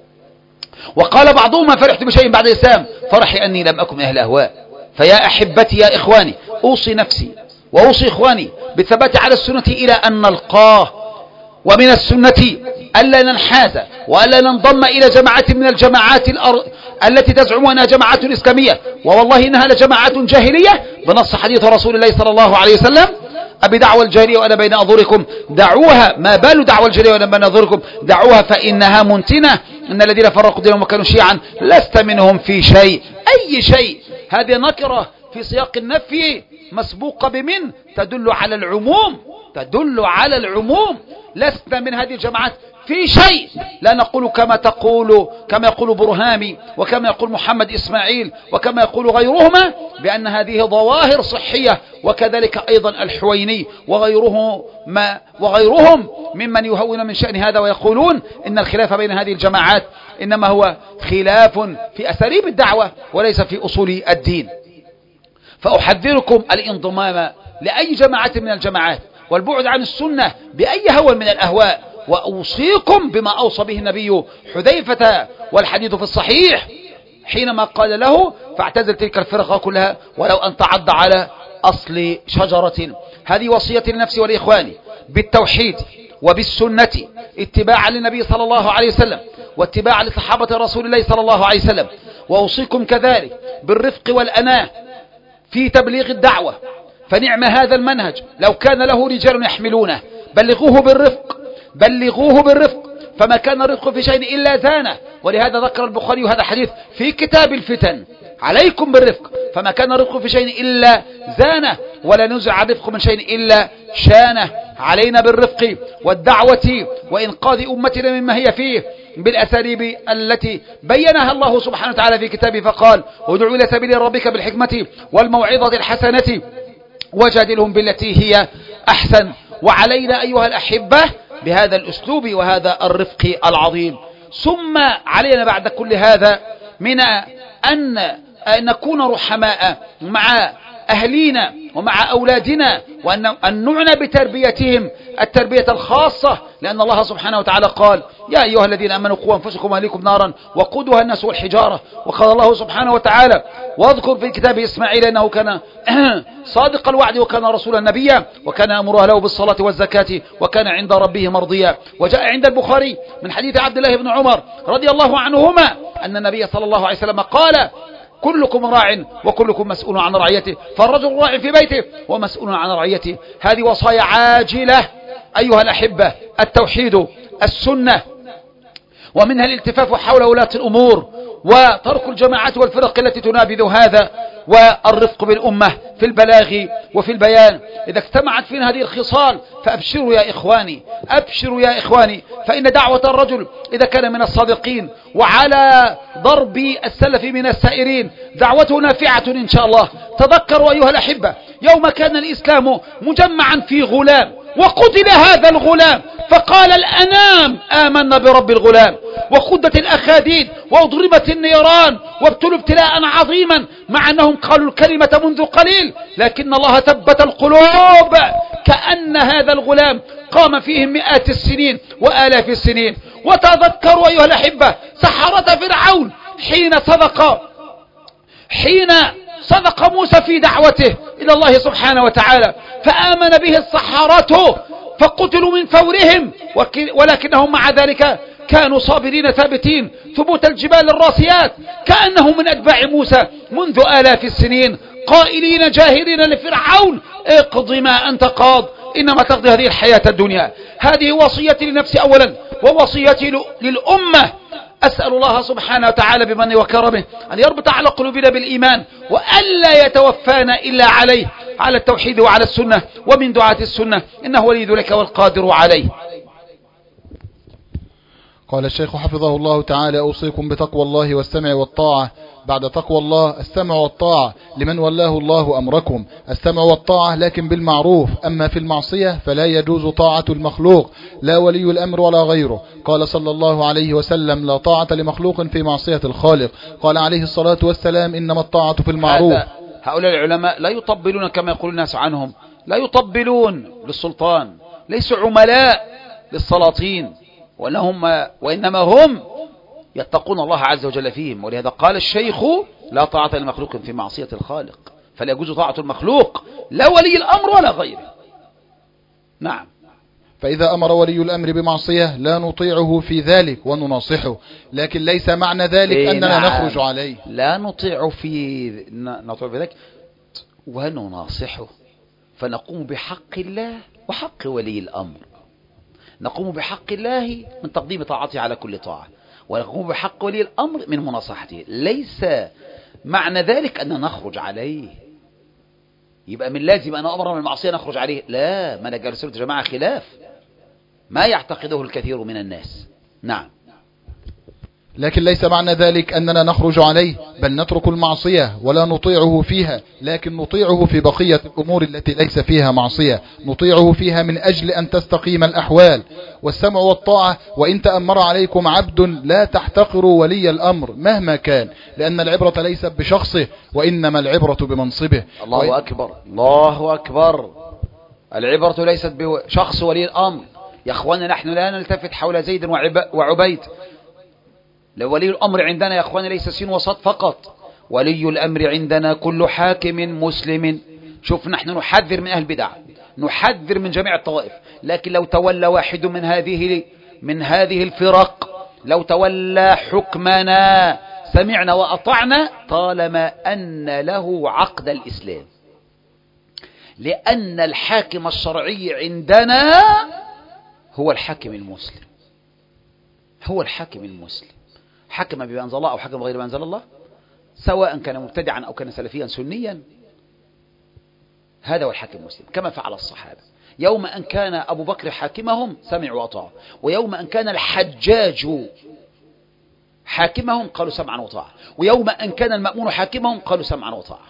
وقال بعضهم: ما فرحت بشيء بعد الإسلام، فرحي أني لم أكن من أهل الأهواء. فيا أحبتي يا إخواني، أوصي نفسي وأوصي إخواني بالثبات على السنة إلى أن نلقاه، ومن السنة ألا ننحاز وألا ننضم إلى جماعة من الجماعات التي تزعم أنها جماعات إسلامية، ووالله إنها لجماعات جاهلية بنص حديث رسول الله صلى الله عليه وسلم: أبي دعوى الجاهلية وأنا بين أظهركم دعوها، ما بال دعوى الجاهلية وأنا بين أظهركم دعوها فإنها منتنة، إن الذين فرقوا دينهم وكانوا شيعا لست منهم في شيء. أي شيء؟ هذه نكرة في سياق النفي مسبوقة بمن تدل على العموم، تدل على العموم. لسنا من هذه الجماعات في شيء، لا نقول كما يقول برهامي وكما يقول محمد إسماعيل وكما يقول غيرهما بأن هذه ظواهر صحية، وكذلك أيضا الحويني وغيرهم ممن يهون من شأن هذا ويقولون إن الخلاف بين هذه الجماعات إنما هو خلاف في أساليب الدعوة وليس في أصول الدين. فأحذركم الانضمام لأي جماعة من الجماعات والبعد عن السنة بأي هوى من الأهواء، وأوصيكم بما أوصى به النبي حذيفة والحديث في الصحيح حينما قال له: فاعتزل تلك الفرقة كلها ولو أن تعض على أصل شجرة. هذه وصية لنفسي ولإخواني بالتوحيد وبالسنة، اتباعا للنبي صلى الله عليه وسلم واتباعا لصحابة رسول الله صلى الله عليه وسلم. وأوصيكم كذلك بالرفق والأناة في تبليغ الدعوة، فنعم هذا المنهج لو كان له رجال يحملونه. بلغوه بالرفق فما كان الرفق في شيء إلا زانه، ولهذا ذكر البخاري هذا الحديث في كتاب الفتن: عليكم بالرفق فما كان الرفق في شيء إلا زانه، ولا نزع الرفق من شيء إلا شانه. علينا بالرفق والدعوة وإنقاذ أمتنا مما هي فيه بالأساليب التي بينها الله سبحانه وتعالى في كتابه، فقال: ادع إلى سبيل ربك بالحكمة والموعظة الحسنة وجادلهم بالتي هي أحسن. وعلينا أيها الأحبة بهذا الأسلوب وهذا الرفق العظيم. ثم علينا بعد كل هذا من أن نكون رحماء مع أهلينا ومع أولادنا، وأن نعنى بتربيتهم التربية الخاصة، لأن الله سبحانه وتعالى قال: يا أيها الذين آمنوا قوا أنفسكم وأهليكم نارا وقودها الناس والحجارة. وقال الله سبحانه وتعالى: واذكر في كتاب إسماعيل إنه كان صادق الوعد وكان رسولا نبيا وكان يأمر أهله بالصلاة والزكاة وكان عند ربه مرضيا. وجاء عند البخاري من حديث عبد الله بن عمر رضي الله عنهما أن النبي صلى الله عليه وسلم قال: كلكم راع وكلكم مسؤول عن رعيته، فالرجل راع في بيته ومسؤول عن رعيته. هذه وصايا عاجلة أيها الأحبة: التوحيد، السنة، ومنها الالتفاف حول ولاة الأمور، وترك الجماعات والفرق التي تنابذ هذا، والرفق بالأمة في البلاغ وفي البيان. إذا اجتمعت فينا هذه الخصال فأبشروا يا إخواني، أبشروا يا إخواني، فإن دعوة الرجل إذا كان من الصادقين وعلى ضرب السلف من السائرين دعوته نافعة إن شاء الله. تذكروا أيها الأحبة يوم كان الإسلام مجمعا في غلام وقتل هذا الغلام فقال الأنام آمنا برب الغلام، وخدت الأخاديد وأضربت النيران وابتلوا ابتلاء عظيما، مع أنهم قالوا الكلمة منذ قليل، لكن الله ثبت القلوب كأن هذا الغلام قام فيهم مئات السنين وآلاف السنين. وتذكروا أيها الأحبة سحرة فرعون حين صدق موسى في دعوته إلى الله سبحانه وتعالى، فآمن به السحرة فقتلوا من فورهم، ولكنهم مع ذلك كانوا صابرين ثابتين ثبوت الجبال الراسيات، كأنهم من أتباع موسى منذ آلاف السنين، قائلين جاهرين لفرعون: اقض ما أنت قاض إنما تقضي هذه الحياة الدنيا. هذه وصيتي لنفسي أولا ووصيتي للأمة. أسأل الله سبحانه وتعالى بمنه وكرمه أن يربط على قلوبنا بالإيمان، وألا يتوفانا إلا عليه، على التوحيد وعلى السنة ومن دعاة السنة، إنه ولي ذلك والقادر عليه. قال الشيخ حفظه الله تعالى: أوصيكم بتقوى الله والسمع والطاعة. بعد تقوى الله السمع والطاعة لمن ولاه الله أمركم، السمع والطاعة لكن بالمعروف، أما في المعصية فلا يجوز طاعة المخلوق، لا ولي الأمر ولا غيره. قال صلى الله عليه وسلم: لا طاعة لمخلوق في معصية الخالق. قال عليه الصلاة والسلام: إنما الطاعة في المعروف. هؤلاء العلماء لا يطبلون كما يقول الناس عنهم، لا يطبلون للسلطان، ليسوا عملاء للسلاطين، وإنما هم يتقون الله عز وجل فيهم. ولهذا قال الشيخ: لا طاعة لمخلوق في معصية الخالق، فلا يجوز طاعة المخلوق لا ولي الأمر ولا غيره. نعم. فإذا أمر ولي الأمر بمعصية لا نطيعه في ذلك ونناصحه، لكن ليس معنى ذلك أننا نخرج عليه. لا نطيع في ذلك ونناصحه، فنقوم بحق الله وحق ولي الأمر. نقوم بحق الله من تقديم طاعته على كل طاعة، ونقوم بحق ولي الأمر من مناصحته. ليس معنى ذلك أن نخرج عليه، يبقى من لازم أن أمر من المعصية نخرج عليه. لا، ما نجعل سورة جماعة خلاف ما يعتقده الكثير من الناس. نعم. لكن ليس معنى ذلك أننا نخرج عليه، بل نترك المعصية ولا نطيعه فيها، لكن نطيعه في بقية الأمور التي ليس فيها معصية، نطيعه فيها من أجل أن تستقيم الأحوال. والسمع والطاعة وإن تأمر عليكم عبد لا تحتقروا ولي الأمر مهما كان، لأن العبرة ليست بشخصه وإنما العبرة بمنصبه. الله أكبر، الله أكبر. العبرة ليست بشخص ولي الأمر. يا أخوانا، نحن لا نلتفت حول زيد وعبيد. لو ولي الأمر عندنا يا أخواني ليس سين وصاد فقط، ولي الأمر عندنا كل حاكم مسلم. شوف، نحن نحذر من أهل البدع، نحذر من جميع الطوائف، لكن لو تولى واحد من هذه الفرق، لو تولى حكمنا سمعنا وأطعنا طالما أن له عقد الإسلام، لأن الحاكم الشرعي عندنا هو الحاكم المسلم، هو الحاكم المسلم، حكم بما أنزل الله أو حكم غير ما أنزل الله، سواء كان مبتدعا أو كان سلفيا سنيا، هذا هو الحاكم المسلم، كما فعل الصحابة. يوم أن كان أبو بكر حاكمهم سمعوا وأطاعوا، ويوم أن كان الحجاج حاكمهم قالوا سمعا وطاعة، ويوم أن كان المأمون حاكمهم قالوا سمعا وطاعة.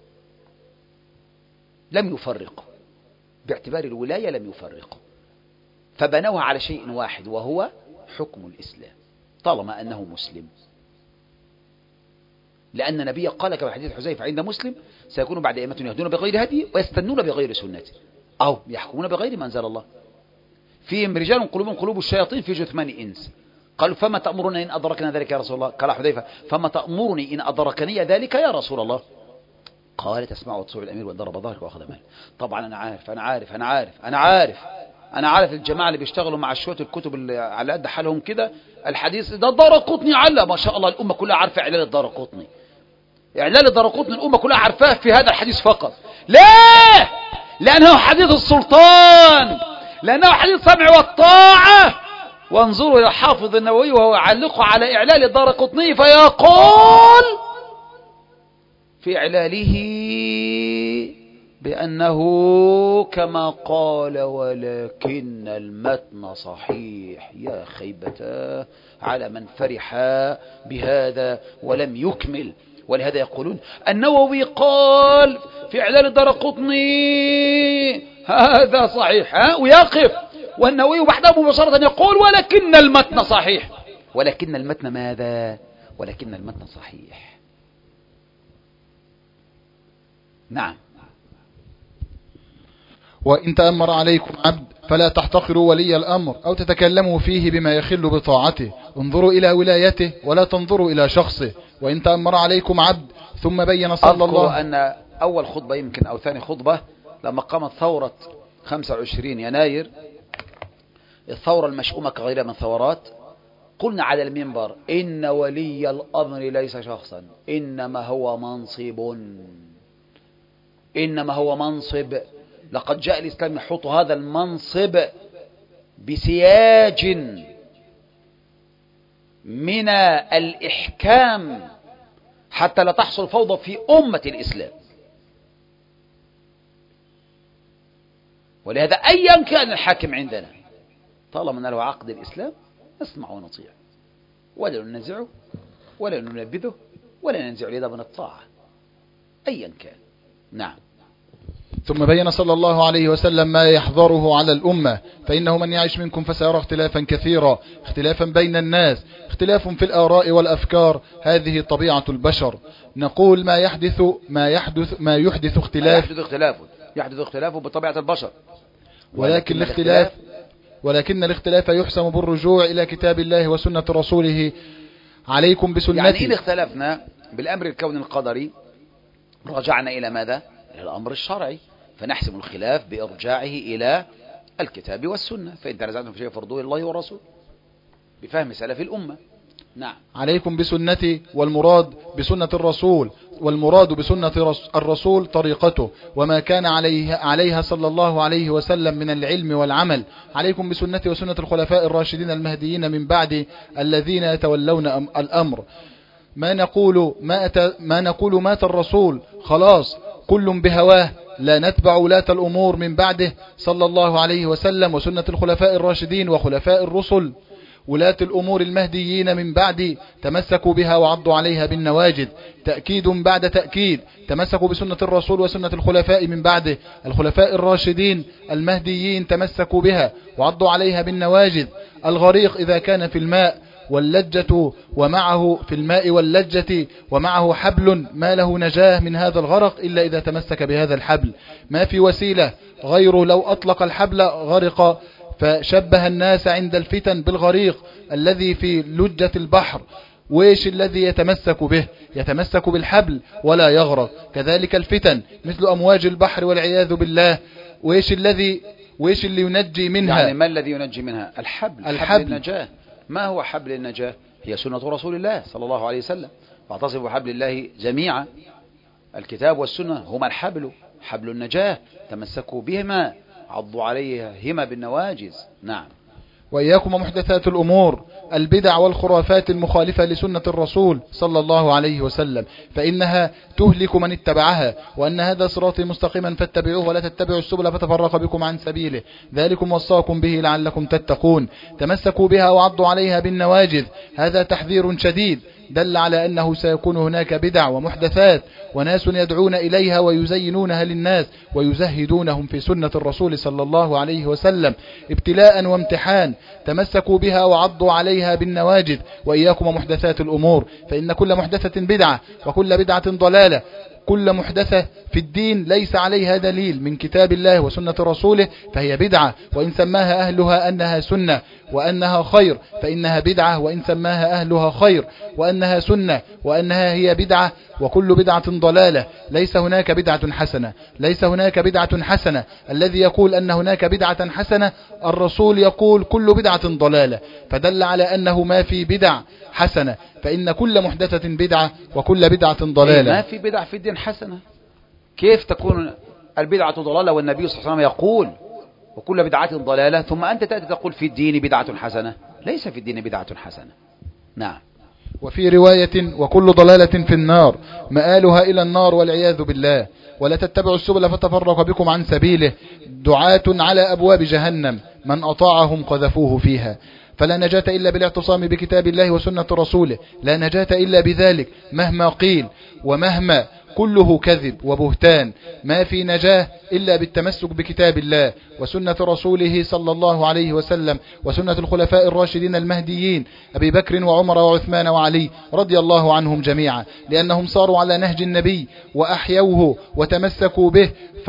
لم يفرقوا باعتبار الولاية، لم يفرقوا، فبنوها على شيء واحد وهو حكم الإسلام طالما أنه مسلم. لأن النبي قال كما حديث حذيفة عند مسلم: سيكون بعد أئمة يهدون بغير هدي ويستنون بغير سنتي، أو يحكمون بغير ما أنزل الله، فيهم رجال قلوبهم قلوب الشياطين في جثمان إنس. قالوا: فما تأمرنا إن أدركنا ذلك يا رسول الله؟ قال حذيفة: فما تأمرني إن أدركني ذلك يا رسول الله؟ قال: تسمع وتصوع الأمير وأن ضرب ظهرك وأخذ مالك. طبعا أنا عارف الجماعة اللي بيشتغلوا مع شوية الكتب اللي على قد حالهم كده، الحديث ده الدارقطني علّى ما شاء الله الأمة كلها عارفة إعلال الدارقطني. إعلال الدارقطني الأمة كلها عارفاه في هذا الحديث فقط. ليه؟ لأنه حديث السلطان، لأنه حديث السمع والطاعة. وانظروا إلى حافظ النووي وهو يعلق على إعلال الدارقطني فيقول في إعلاله بأنه كما قال: ولكن المتن صحيح. يا خيبته على من فرح بهذا ولم يكمل. ولهذا يقولون النووي قال في إعلال الدارقطني هذا صحيح، ويقف، والنووي بعده مباشرة يقول: ولكن المتن صحيح. ولكن المتن ماذا؟ ولكن المتن صحيح. نعم. وإن تأمر عليكم عبد فلا تحتقروا ولي الأمر أو تتكلموا فيه بما يخل بطاعته، انظروا إلى ولايته ولا تنظروا إلى شخصه. وإن تأمر عليكم عبد. ثم بين صلى الله عليه وسلم أن أول خطبة يمكن أو ثاني خطبة لما قامت ثورة 25 يناير، الثورة المشؤومة كغيرها من ثورات، قلنا على المنبر: إن ولي الأمر ليس شخصا، إنما هو منصب. لقد جاء الإسلام يحط هذا المنصب بسياج من الإحكام حتى لا تحصل فوضى في أمة الإسلام. ولهذا أيا كان الحاكم عندنا طالما له عقد الإسلام نسمع ونطيع، ولا ننزعه ولا ننبذه ولا ننزع اليد من الطاعة أيا كان. نعم. ثم بين صلى الله عليه وسلم ما يحضره على الأمة: فإنه من يعيش منكم فسيرى اختلافا كثيرا، اختلافا بين الناس، اختلاف في الآراء والأفكار، هذه طبيعة البشر. نقول ما يحدث اختلافه بطبيعة البشر، ولكن الاختلاف يحسم بالرجوع إلى كتاب الله وسنة رسوله. عليكم بسنتي. يعني إذا اختلفنا بالأمر الكوني القدري رجعنا إلى ماذا؟ إلى الأمر الشرعي، فنحسم الخلاف بإرجاعه إلى الكتاب والسنة. فإن تنازعتم في شيء فردوه إلى الله والرسول بفهم سلف الأمة. نعم. عليكم بسنتي، والمراد بسنة الرسول، والمراد بسنة الرسول طريقته وما كان عليها صلى الله عليه وسلم من العلم والعمل. عليكم بسنتي وسنة الخلفاء الراشدين المهديين من بعد الذين يتولون الأمر. ما نقول مات الرسول خلاص كل بهواه، لا نتبع ولاة الأمور من بعده صلى الله عليه وسلم، وسنة الخلفاء الراشدين وخلفاء الرسل ولاة الأمور المهديين من بعد تمسكوا بها وعضوا عليها بالنواجذ. تأكيد بعد تأكيد، تمسكوا بسنة الرسول وسنة الخلفاء من بعده، الخلفاء الراشدين المهديين تمسكوا بها وعضوا عليها بالنواجذ. الغريق إذا كان في الماء واللجة ومعه في الماء واللجة ومعه حبل ما له نجاه من هذا الغرق إلا إذا تمسك بهذا الحبل. ما في وسيلة غيره لو أطلق الحبل غرق. فشبه الناس عند الفتن بالغريق الذي في لجة البحر. وإيش الذي يتمسك به؟ يتمسك بالحبل ولا يغرق. كذلك الفتن مثل أمواج البحر والعياذ بالله. وإيش اللي ينجي منها؟ يعني ما الذي ينجي منها؟ الحبل النجاة. ما هو حبل النجاة؟ هي سنة رسول الله صلى الله عليه وسلم: واعتصموا بحبل الله جميعا. الكتاب والسنة هما الحبل، حبل النجاة، تمسكوا بهما عضوا عليهما بالنواجذ. نعم. وإياكم ومحدثات الأمور، البدع والخرافات المخالفة لسنة الرسول صلى الله عليه وسلم، فإنها تهلك من اتبعها. وأن هذا صراطي مستقيما فاتبعوه ولا تتبعوا السبل فتفرق بكم عن سبيله، ذلكم وصاكم به لعلكم تتقون. تمسكوا بها وعضوا عليها بالنواجذ، هذا تحذير شديد دل على أنه سيكون هناك بدع ومحدثات وناس يدعون إليها ويزينونها للناس ويزهدونهم في سنة الرسول صلى الله عليه وسلم ابتلاء وامتحان، تمسكوا بها وعضوا عليها بالنواجذ، وإياكم ومحدثات الأمور، فإن كل محدثة بدعة وكل بدعة ضلالة. كل محدثة في الدين ليس عليها دليل من كتاب الله وسنة رسوله فهي بدعة، وإن سماها أهلها أنها سنة وأنها خير فإنها بدعة، وإن سماها أهلها خير وأنها سنة وأنها هي بدعة، وكل بدعة ضلالة. ليس هناك بدعة حسنة، ليس هناك بدعة حسنة. الذي يقول أن هناك بدعة حسنة الرسول يقول كل بدعة ضلالة، فدل على أنه ما في بدع حسنة، فإن كل محدثة بدعة وكل بدعة ضلالة. ما في بدع في الدين حسنة. كيف تكون البدعة ضلالة والنبي صلى الله عليه وسلم يقول وكل بدعة ضلالة، ثم أنت تأتي تقول في الدين بدعة حسنة؟ ليس في الدين بدعة حسنة. نعم. وفي رواية وكل ضلالة في النار مآلها إلى النار والعياذ بالله. ولا تتبعوا السبل فتفرق بكم عن سبيله، دعاة على أبواب جهنم من أطاعهم قذفوه فيها. فلا نجاة إلا بالاعتصام بكتاب الله وسنة رسوله، لا نجاة إلا بذلك مهما قيل ومهما كله كذب وبهتان. ما في نجاة إلا بالتمسك بكتاب الله وسنة رسوله صلى الله عليه وسلم وسنة الخلفاء الراشدين المهديين أبي بكر وعمر وعثمان وعلي رضي الله عنهم جميعا، لأنهم صاروا على نهج النبي وأحيوه وتمسكوا به.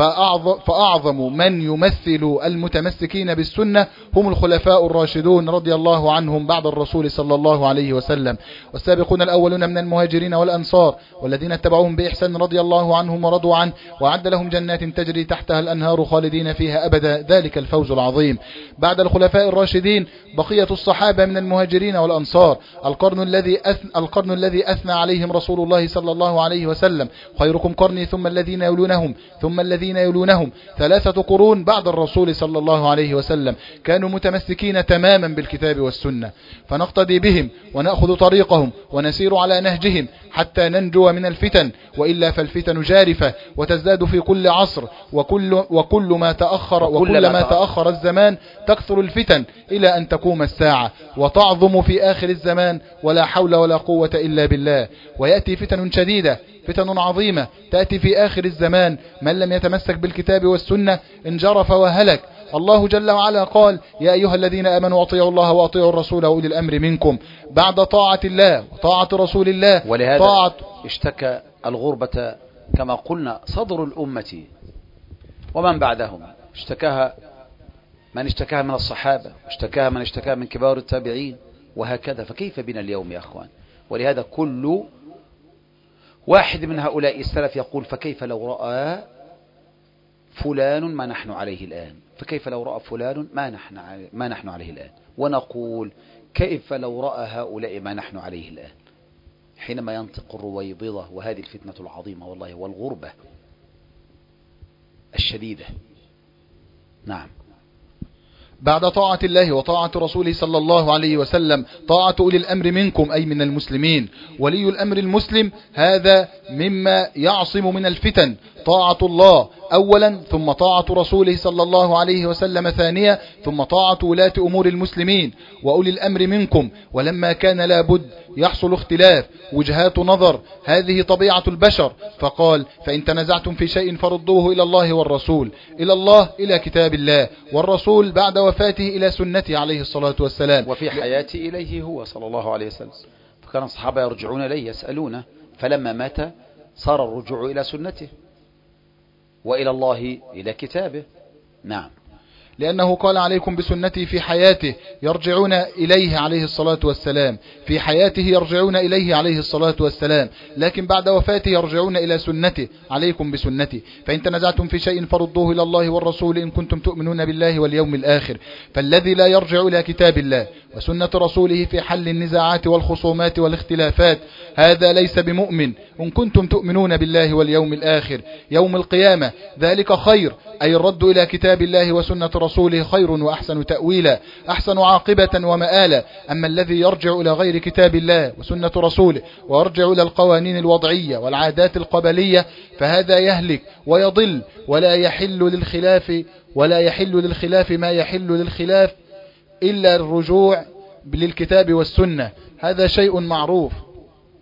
فأعظم من يمثل المتمسكين بالسنة هم الخلفاء الراشدون رضي الله عنهم بعد الرسول صلى الله عليه وسلم، والسابقون الأولون من المهاجرين والأنصار والذين اتبعوهم بإحسان رضي الله عنهم ورضوا عنه، وأعد لهم جنات تجري تحتها الأنهار خالدين فيها أبدا، ذلك الفوز العظيم. بعد الخلفاء الراشدين بقية الصحابة من المهاجرين والأنصار، القرن الذي أثنى عليهم رسول الله صلى الله عليه وسلم: خيركم قرني ثم الذين يلونهم ثم الذين يلونهم. 3 قرون بعد الرسول صلى الله عليه وسلم كانوا متمسكين تماما بالكتاب والسنة، فنقتدي بهم ونأخذ طريقهم ونسير على نهجهم حتى ننجو من الفتن، وإلا فالفتن جارفة وتزداد في كل عصر، وكل ما تأخر الزمان تكثر الفتن إلى أن تقوم الساعة وتعظم في آخر الزمان، ولا حول ولا قوة إلا بالله. ويأتي فتن شديدة، فتن عظيمة تأتي في آخر الزمان، من لم يتمسك بالكتاب والسنة انجرف وهلك. الله جل وعلا قال: يا أيها الذين آمنوا أطيعوا الله وأطيعوا الرسول وأولي الأمر منكم. بعد طاعة الله وطاعة رسول الله ولهذا اشتكى الغربة كما قلنا صدر الأمة ومن بعدهم، اشتكاها من اشتكاها من الصحابة، اشتكاها من اشتكاها من كبار التابعين، وهكذا. فكيف بنا اليوم يا أخوان؟ ولهذا كل واحد من هؤلاء السلف يقول: فكيف لو رأى فلان ما نحن عليه الآن، فكيف لو رأى فلان ما نحن عليه الآن. ونقول: كيف لو رأى هؤلاء ما نحن عليه الآن، حينما ينطق الرويبضة وهذه الفتنة العظيمة والله والغربة الشديدة. نعم. بعد طاعة الله وطاعة رسوله صلى الله عليه وسلم طاعة أولي الأمر منكم، أي من المسلمين. ولي الأمر المسلم هذا مما يعصم من الفتن، طاعة الله أولا، ثم طاعة رسوله صلى الله عليه وسلم ثانيا، ثم طاعة ولاة أمور المسلمين وأولي الأمر منكم. ولما كان لابد يحصل اختلاف وجهات نظر، هذه طبيعة البشر، فقال: فإن تنازعتم في شيء فردوه إلى الله والرسول. إلى الله إلى كتاب الله، والرسول بعد وفاته إلى سنته عليه الصلاة والسلام، وفي حياته إليه هو صلى الله عليه وسلم. فكان الصحابة يرجعون إليه يسألونه، فلما مات صار الرجوع إلى سنته وإلى الله إلى كتابه. نعم. لأنه قال: عليكم بسنتي في حياته يرجعون إليه عليه الصلاة والسلام، في حياته يرجعون إليه عليه الصلاة والسلام، لكن بعد وفاته يرجعون إلى سنته: عليكم بسنتي. فإن تنازعتم في شيء فردوه إلى الله والرسول إن كنتم تؤمنون بالله واليوم الآخر. فالذي لا يرجع إلى كتاب الله وسنة رسوله في حل النزاعات والخصومات والاختلافات هذا ليس بمؤمن. إن كنتم تؤمنون بالله واليوم الآخر، يوم القيامة، ذلك خير، أي الرد إلى كتاب الله وسنة رسوله خير وأحسن تأويلا، أحسن عاقبة ومآلا. أما الذي يرجع إلى غير كتاب الله وسنة رسوله ويرجع إلى القوانين الوضعية والعادات القبلية فهذا يهلك ويضل، ولا يحل للخلاف ما يحل للخلاف إلا الرجوع للكتاب والسنة. هذا شيء معروف.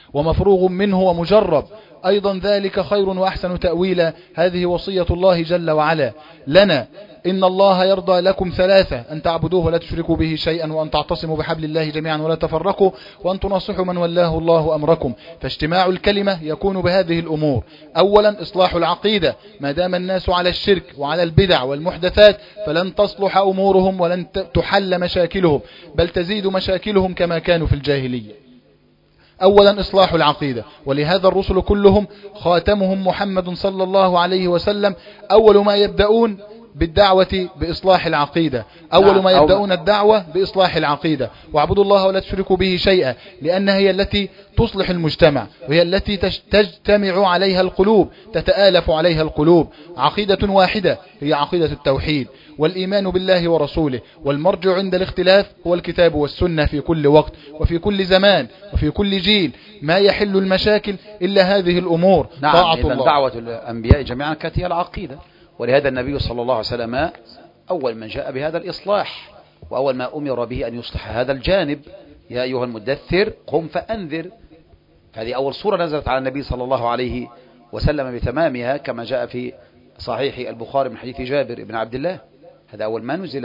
ومفروغ منه ومجرب، أيضا ذلك خير وأحسن تأويلا. هذه وصية الله جل وعلا لنا: إن الله يرضى لكم ثلاثة: أن تعبدوه ولا تشركوا به شيئا، وأن تعتصموا بحبل الله جميعا ولا تفرقوا، وأن تناصحوا من ولاه الله أمركم. فاجتماع الكلمة يكون بهذه الأمور: أولا إصلاح العقيدة، ما دام الناس على الشرك وعلى البدع والمحدثات فلن تصلح أمورهم ولن تحل مشاكلهم، بل تزيد مشاكلهم كما كانوا في الجاهلية. أولا إصلاح العقيدة، ولهذا الرسل كلهم خاتمهم محمد صلى الله عليه وسلم أول ما يبدأون بالدعوة بإصلاح العقيدة، أول ما يبدأون الدعوة بإصلاح العقيدة: واعبدوا الله ولا تشركوا به شيئا، لأنها هي التي تصلح المجتمع، وهي التي تجتمع عليها القلوب، تتآلف عليها القلوب. عقيدة واحدة هي عقيدة التوحيد والإيمان بالله ورسوله، والمرجع عند الاختلاف هو الكتاب والسنة في كل وقت وفي كل زمان وفي كل جيل. ما يحل المشاكل إلا هذه الأمور. نعم، طاعة الله. دعوة الأنبياء جميعا كانت هي العقيدة، ولهذا النبي صلى الله عليه وسلم أول من جاء بهذا الإصلاح، وأول ما أمر به أن يصلح هذا الجانب: يا أيها المدثر قم فأنذر. هذه أول سورة نزلت على النبي صلى الله عليه وسلم بتمامها، كما جاء في صحيح البخاري من حديث جابر بن عبد الله. هذا أول ما أنزل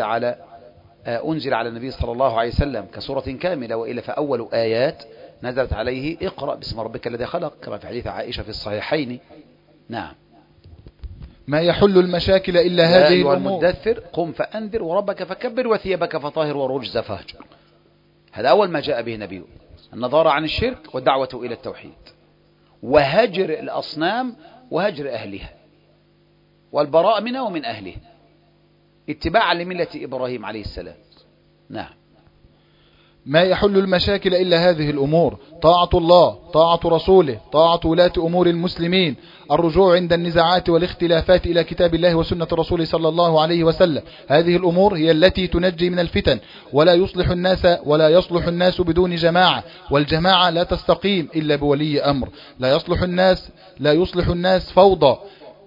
على النبي صلى الله عليه وسلم كسورة كاملة، وإلا فأول آيات نزلت عليه: اقرأ باسم ربك الذي خلق، كما في حديث عائشة في الصحيحين. نعم. ما يحل المشاكل إلا هذه الأمور. يا المدثر قم فأنذر وربك فكبر وثيابك فطاهر والرجز فاهجر. هذا أول ما جاء به نبيه: النظارة عن الشرك والدعوة إلى التوحيد، وهجر الأصنام وهجر أهلها، والبراء منها ومن أهلها، اتباعا لملة إبراهيم عليه السلام. نعم. ما يحل المشاكل إلا هذه الأمور: طاعة الله، طاعة رسوله، طاعة ولاة أمور المسلمين، الرجوع عند النزاعات والاختلافات إلى كتاب الله وسنة رسوله صلى الله عليه وسلم. هذه الأمور هي التي تنجي من الفتن، ولا يصلح الناس بدون جماعة، والجماعة لا تستقيم إلا بولي أمر. لا يصلح الناس فوضى.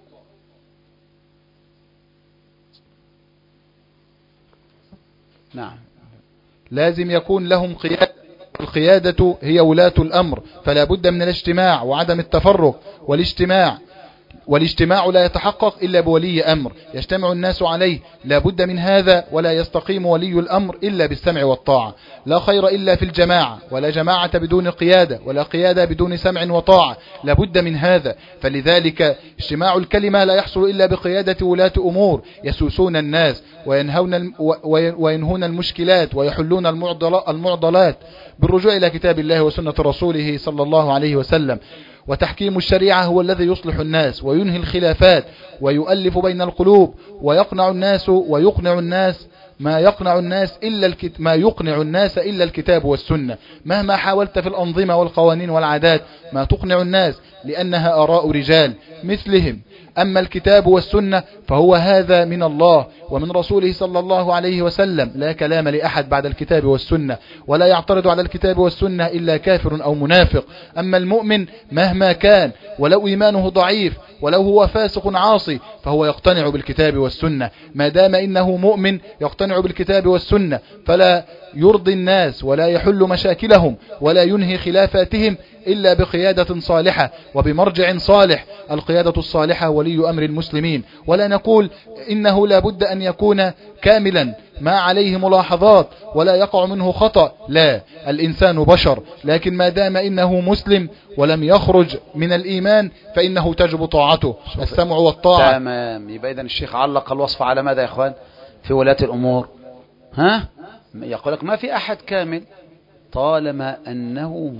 نعم. لازم يكون لهم قيادة، القيادة هي ولاة الأمر، فلا بد من الاجتماع وعدم التفرق. والاجتماع لا يتحقق إلا بولي أمر يجتمع الناس عليه، لا بد من هذا، ولا يستقيم ولي الأمر إلا بالسمع والطاعة. لا خير إلا في الجماعة، ولا جماعة بدون قيادة، ولا قيادة بدون سمع وطاعة، لا بد من هذا. فلذلك اجتماع الكلمة لا يحصل إلا بقيادة ولاة أمور يسوسون الناس وينهون المشكلات ويحلون المعضلات بالرجوع إلى كتاب الله وسنة رسوله صلى الله عليه وسلم. وتحكيم الشريعة هو الذي يصلح الناس وينهي الخلافات ويؤلف بين القلوب ويقنع الناس ما يقنع الناس إلا الكتاب والسنة. مهما حاولت في الأنظمة والقوانين والعادات ما تقنع الناس، لأنها آراء رجال مثلهم. أما الكتاب والسنة فهو هذا من الله ومن رسوله صلى الله عليه وسلم، لا كلام لأحد بعد الكتاب والسنة، ولا يعترض على الكتاب والسنة إلا كافر أو منافق. أما المؤمن مهما كان، ولو إيمانه ضعيف، ولو هو فاسق عاصي، فهو يقتنع بالكتاب والسنة. ما دام إنه مؤمن يقتنع بالكتاب والسنة، فلا يرضي الناس ولا يحل مشاكلهم ولا ينهي خلافاتهم إلا بقيادة صالحة وبمرجع صالح. القيادة الصالحة ولي أمر المسلمين. ولا نقول إنه لا بد أن يكون كاملا ما عليه ملاحظات ولا يقع منه خطأ، لا، الإنسان بشر، لكن ما دام إنه مسلم ولم يخرج من الإيمان فإنه تجب طاعته، السمع والطاعة. تمام. يبقى إذن الشيخ علق الوصف على ماذا يا إخوان في ولاة الأمور؟ يقول لك ما في أحد كامل طالما أنه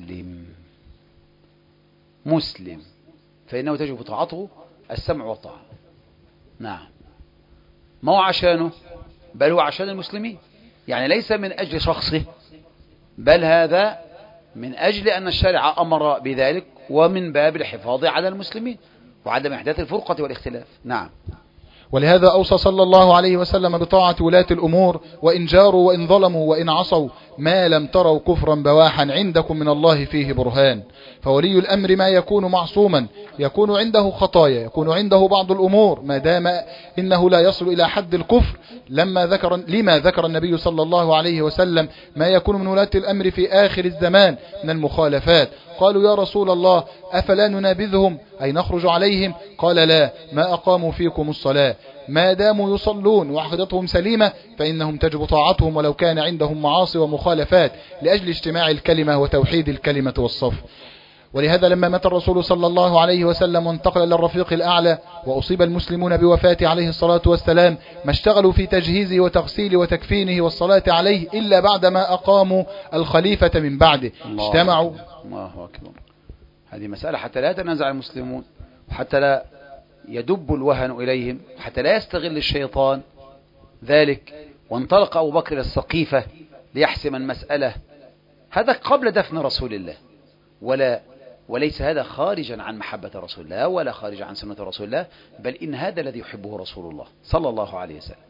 مسلم فإنه تجب طاعته، السمع والطاعة. نعم. ما هو عشانه، بل هو عشان المسلمين، يعني ليس من أجل شخصه، بل هذا من أجل أن الشارع أمر بذلك، ومن باب الحفاظ على المسلمين وعدم إحداث الفرقة والاختلاف. نعم. ولهذا أوصى صلى الله عليه وسلم بطاعة ولاة الأمور وإن جاروا وإن ظلموا وإن عصوا ما لم تروا كفرا بواحا عندكم من الله فيه برهان. فولي الأمر ما يكون معصوما يكون عنده خطايا، يكون عنده بعض الأمور ما دام إنه لا يصل إلى حد الكفر، لما ذكر النبي صلى الله عليه وسلم ما يكون من ولاة الأمر في آخر الزمان من المخالفات. قالوا يا رسول الله أفلا ننابذهم أي نخرج عليهم؟ قال لا، ما أقاموا فيكم الصلاة ما داموا يصلون وعقيدتهم سليمة فإنهم تجب طاعتهم ولو كان عندهم معاصي ومخالفات لأجل اجتماع الكلمة وتوحيد الكلمة والصف. ولهذا لما مات الرسول صلى الله عليه وسلم وانتقل إلى الرفيق الأعلى وأصيب المسلمون بوفاته عليه الصلاة والسلام ما اشتغلوا في تجهيزه وتغسيله وتكفينه والصلاة عليه إلا بعدما أقاموا الخليفة من بعده. اجتمعوا. الله أكبر. هذه مسألة حتى لا يتنازع المسلمون وحتى لا يدب الوهن إليهم حتى لا يستغل الشيطان ذلك. وانطلق أبو بكر إلى السقيفة ليحسم المسألة. هذا قبل دفن رسول الله، وليس هذا خارجا عن محبة رسول الله ولا خارجا عن سنة رسول الله، بل إن هذا الذي يحبه رسول الله صلى الله عليه وسلم.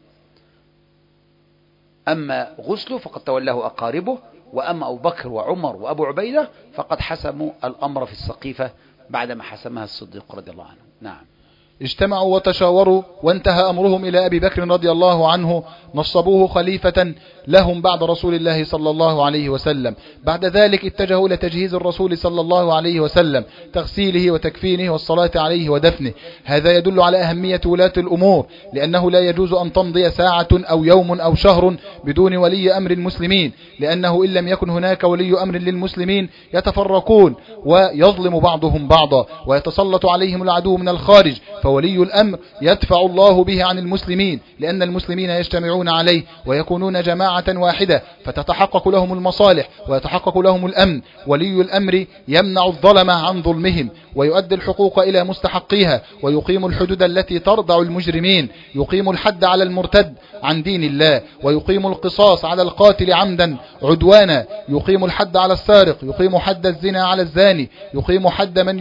أما غسله فقد تولاه أقاربه، وأما أبو بكر وعمر وأبو عبيدة فقد حسموا الأمر في السقيفة بعدما حسمها الصديق رضي الله عنه. نعم. اجتمعوا وتشاوروا وانتهى أمرهم إلى أبي بكر رضي الله عنه، نصبوه خليفة لهم بعد رسول الله صلى الله عليه وسلم. بعد ذلك اتجهوا إلى تجهيز الرسول صلى الله عليه وسلم، تغسيله وتكفينه والصلاة عليه ودفنه. هذا يدل على أهمية ولاة الأمور، لأنه لا يجوز أن تمضي ساعة أو يوم أو شهر بدون ولي أمر المسلمين، لأنه إن لم يكن هناك ولي أمر للمسلمين يتفرقون ويظلم بعضهم بعضا ويتسلط عليهم العدو من الخارج. فولي الأمر يدفع الله به عن المسلمين، لأن المسلمين يجتمعون عليه ويكونون جماعة واحدة فتتحقق لهم المصالح ويتحقق لهم الأمن. ولي الأمر يمنع الظلم عن ظلمهم ويؤدي الحقوق إلى مستحقيها ويقيم الحدود التي ترضع المجرمين، يقيم الحد على المرتد عن دين الله، ويقيم القصاص على القاتل عمدا عدوانا، يقيم الحد على السارق، يقيم حد الزنا على الزاني، يقيم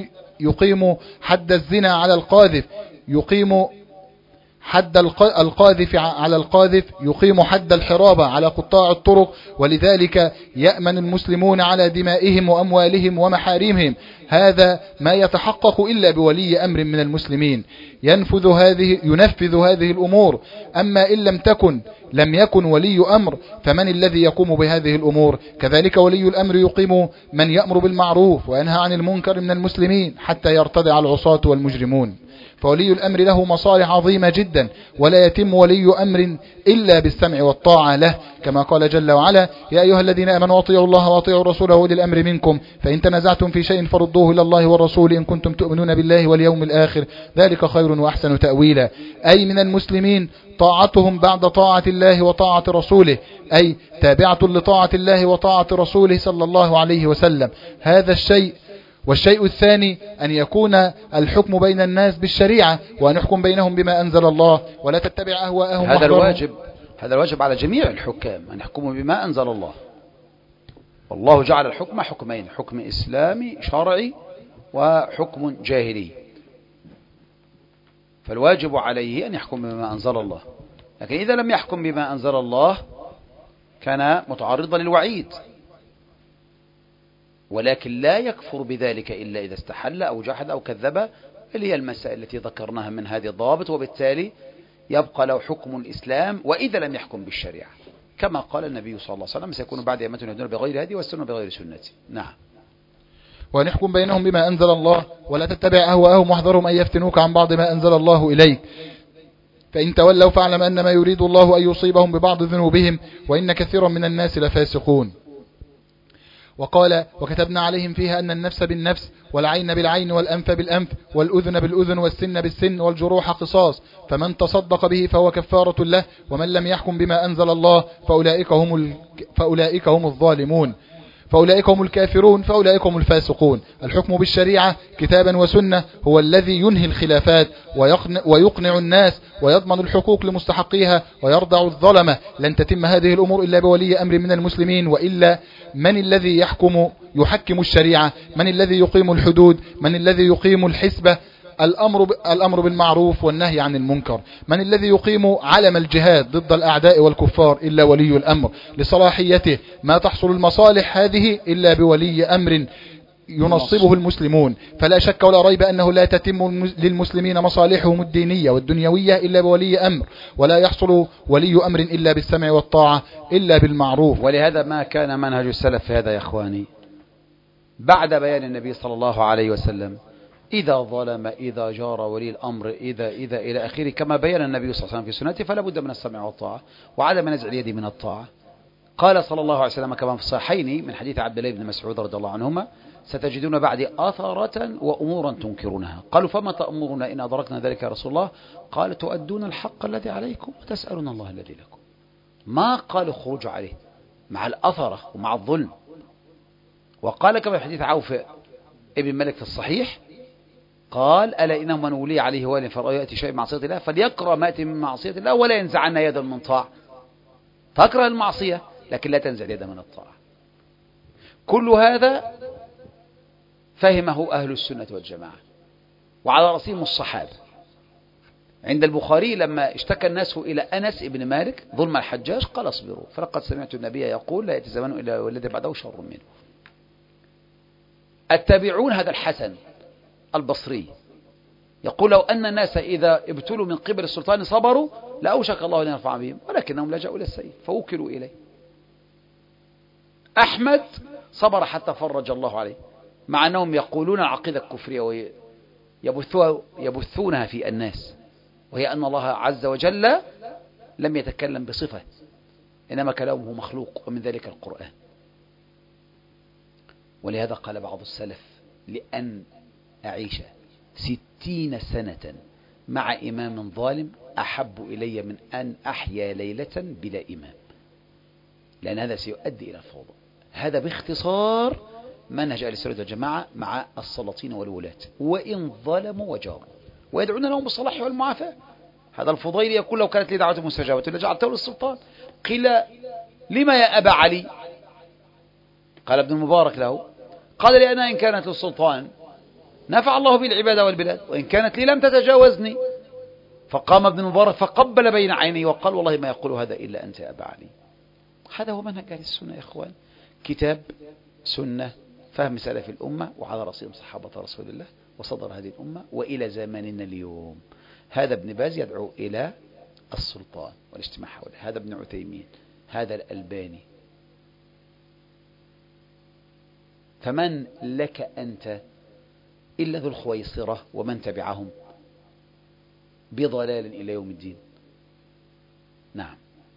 حد الزنا على القاذف، يقيم حد القاذف على القاذف، يقيم حد الحرابة على قطاع الطرق. ولذلك يأمن المسلمون على دمائهم وأموالهم ومحارمهم. هذا ما يتحقق إلا بولي أمر من المسلمين ينفذ هذه الأمور. أما إن لم يكن ولي أمر فمن الذي يقوم بهذه الأمور؟ كذلك ولي الأمر يقيم من يأمر بالمعروف وينهى عن المنكر من المسلمين حتى يرتدع العصاة والمجرمون. فولي الأمر له مصالح عظيمة جدا، ولا يتم ولي أمر إلا بالسمع والطاعة له، كما قال جل وعلا: يا أيها الذين آمنوا أطيعوا الله وأطيعوا الرسول وأولي الأمر منكم، فإن تنازعتم في شيء فردوه إلى الله والرسول إن كنتم تؤمنون بالله واليوم الآخر، ذلك خير وأحسن تأويلا. أي من المسلمين طاعتهم بعد طاعة الله وطاعة رسوله، أي تابعة لطاعة الله وطاعة رسوله صلى الله عليه وسلم. هذا الشيء. والشيء الثاني أن يكون الحكم بين الناس بالشريعة، وأن يحكم بينهم بما أنزل الله ولا تتبع أهواءهم. هذا الواجب على جميع الحكام أن يحكموا بما أنزل الله. والله جعل الحكم حكمين: حكم إسلامي شرعي وحكم جاهلي. فالواجب عليه أن يحكم بما أنزل الله، لكن إذا لم يحكم بما أنزل الله كان متعرضا للوعيد، ولكن لا يكفر بذلك إلا إذا استحل أو جحد أو كذب، اللي هي المسائل التي ذكرناها من هذه الضوابط. وبالتالي يبقى له حكم الإسلام وإذا لم يحكم بالشريعة، كما قال النبي صلى الله عليه وسلم: سيكون بعد أئمة يهدون بغير هدي ويستنون بغير سنتي. نعم. وأن يحكم بينهم بما أنزل الله ولا تتبع أهواءهم واحذرهم أن يفتنوك عن بعض ما أنزل الله إليك، فإن تولوا فاعلم أنما يريد الله أن يصيبهم ببعض ذنوبهم وإن كثيرا من الناس لفاسقون. وقال: وكتبنا عليهم فيها أن النفس بالنفس والعين بالعين والأنف بالأنف والأذن بالأذن والسن بالسن والجروح قصاص، فمن تصدق به فهو كفارة له، ومن لم يحكم بما أنزل الله فأولئك هم الظالمون، فأولئك هم الكافرون، فأولئك هم الفاسقون. الحكم بالشريعة كتابا وسنة هو الذي ينهي الخلافات ويقنع الناس ويضمن الحقوق لمستحقيها ويرضع الظلمة. لن تتم هذه الأمور إلا بولي أمر من المسلمين، وإلا من الذي يحكم الشريعة؟ من الذي يقيم الحدود؟ من الذي يقيم الحسبة؟ الأمر بالمعروف والنهي عن المنكر. من الذي يقيم علم الجهاد ضد الأعداء والكفار إلا ولي الأمر، لصلاحيته ما تحصل المصالح هذه إلا بولي أمر ينصبه المسلمون. فلا شك ولا ريب أنه لا تتم للمسلمين مصالحهم الدينية والدنيوية إلا بولي أمر، ولا يحصل ولي أمر إلا بالسمع والطاعة إلا بالمعروف. ولهذا ما كان منهج السلف في هذا يا إخواني، بعد بيان النبي صلى الله عليه وسلم إذا ظلم، إذا جار ولي الأمر، إذا إلى آخره، كما بيان النبي صلى الله عليه وسلم في سنته، فلا بد من السمع والطاعة وعدم نزع اليد من الطاعة. قال صلى الله عليه وسلم كما في الصحيحين من حديث عبد الله بن مسعود رضي الله عنهما: ستجدون بعدي أثرة وأمورا تنكرونها. قالوا: فما تأمرنا إن أدركنا ذلك يا رسول الله؟ قال: تؤدون الحق الذي عليكم وتسألون الله الذي لكم. ما قالوا خروج عليه مع الأثرة ومع الظلم. وقال كما في حديث عوف ابن مالك في الصحيح، قال: ألا إنه من ولي عليه وال فرأى يأتي شيء من معصية الله فليقرأ ما يأتي من معصية الله ولا ينزعن يدا من طاعة. تكره المعصية لكن لا تنزع يدا من الطاعة. كل هذا فهمه أهل السنة والجماعة، وعلى رأسهم الصحابة. عند البخاري لما اشتكى الناس إلى أنس ابن مالك ظلم الحجاج قال: اصبروا فلقد سمعت النبي يقول: لا يأتي زمان إلا والذي بعده شر منه. التابعون هذا الحسن البصري يقول: لو أن الناس إذا ابتلوا من قبل السلطان صبروا لأوشك الله أن يرفع بهم، ولكنهم لجأوا إلى السيف فوكلوا إليه. أحمد صبر حتى فرج الله عليه، مع أنهم يقولون العقيدة الكفرية ويبثونها في الناس، وهي أن الله عز وجل لم يتكلم بصفة، إنما كلامه مخلوق، ومن ذلك القرآن. ولهذا قال بعض السلف: لأن أعيش 60 سنة مع إمام ظالم أحب إلي من أن أحيا ليلة بلا إمام، لأن هذا سيؤدي إلى الفوضى. هذا باختصار منهج أهل السنة والجماعة مع السلاطين والولاة، وإن ظلموا وجاروا ويدعون لهم بالصلاح والمعافاة. هذا الفضيل يقول: لو كانت لي دعوة مستجابة لجعلته للسلطان. قيل: لما يا أبا علي؟ قال ابن المبارك له: قال: لأن إن كانت للسلطان نفع الله بالعباد والبلاد، وإن كانت لي لم تتجاوزني. فقام ابن المبارك فقبل بين عينيه وقال: والله ما يقول هذا إلا أنت يا أبا علي. هذا هو منهج أهل السنة يا إخوان: كتاب، سنة، فهم سلف الأمة، وعلى رأسهم صحابة رسول الله وصدر هذه الأمة وإلى زماننا اليوم. هذا ابن باز يدعو إلى السلطان والاجتماع حوله، هذا ابن عثيمين، هذا الألباني. فمن لك أنت إلا ذو الخويصرة ومن تبعهم بضلال إلى يوم الدين. نعم.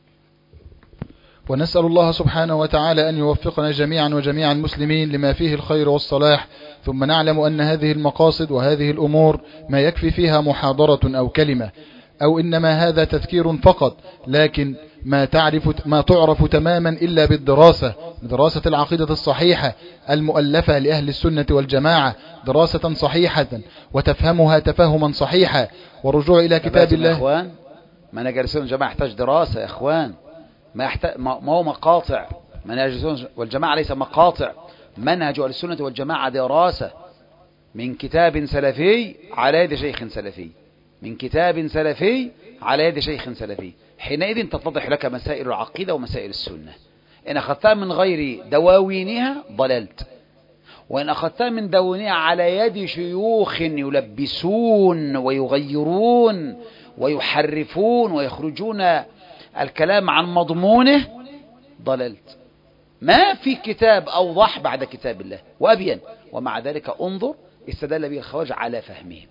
ونسأل الله سبحانه وتعالى أن يوفقنا جميعا وجميع المسلمين لما فيه الخير والصلاح. ثم نعلم أن هذه المقاصد وهذه الأمور ما يكفي فيها محاضرة أو كلمة، أو إنما هذا تذكير فقط، لكن ما تعرف تماما إلا بالدراسة، دراسة العقيدة الصحيحة المؤلفة لأهل السنة والجماعة، دراسة صحيحة وتفهمها تفهما صحيحا، والرجوع إلى كتاب الله. يا إخوان، منهج السنة والجماعة يحتاج دراسة يا إخوان، ما هو مقاطع. منهج السنة والجماعة ليس مقاطع، منهج السنة والجماعة دراسة من كتاب سلفي على يد شيخ سلفي، من كتاب سلفي على يد شيخ سلفي. حينئذ تتضح لك مسائل العقيدة ومسائل السنة. إن أخذتها من غير دواوينها ضللت، وإن أخذتها من دواوينها على يد شيوخ يلبسون ويغيرون ويحرفون ويخرجون الكلام عن مضمونه ضللت. ما في كتاب أوضح بعد كتاب الله وأبين، ومع ذلك انظر استدل به الخوارج على فهمهم.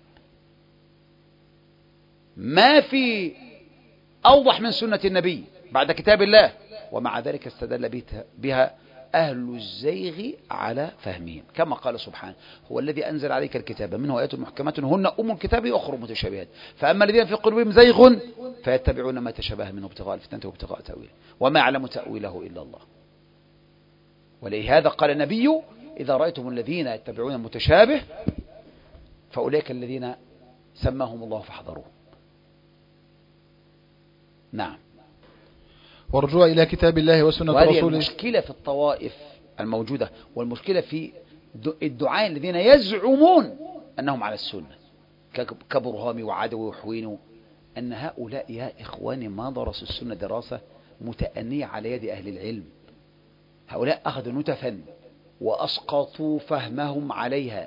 ما في أوضح من سنة النبي بعد كتاب الله، ومع ذلك استدل بها أهل الزيغ على فهمهم، كما قال سبحانه: هو الذي أنزل عليك الكتاب منه آيات محكمات هن أم الكتاب وأخر متشابهات، فأما الذين في قلوبهم زيغ فيتبعون ما تشابه منه ابتغاء الفتنة وابتغاء تأويله وما يعلم تأويله إلا الله. ولهذا قال النبي: إذا رأيتم الذين يتبعون المتشابه فأولئك الذين سماهم الله فاحذروه. نعم. والرجوع إلى كتاب الله وسنة رسوله. المشكلة في الطوائف الموجودة، والمشكلة في الدعاء الذين يزعمون أنهم على السنة، كبرهامي وعدوي وحويني، أن هؤلاء يا إخواني ما درسوا السنة دراسة متأنية على يد أهل العلم. هؤلاء أخذوا نتفا وأسقطوا فهمهم عليها.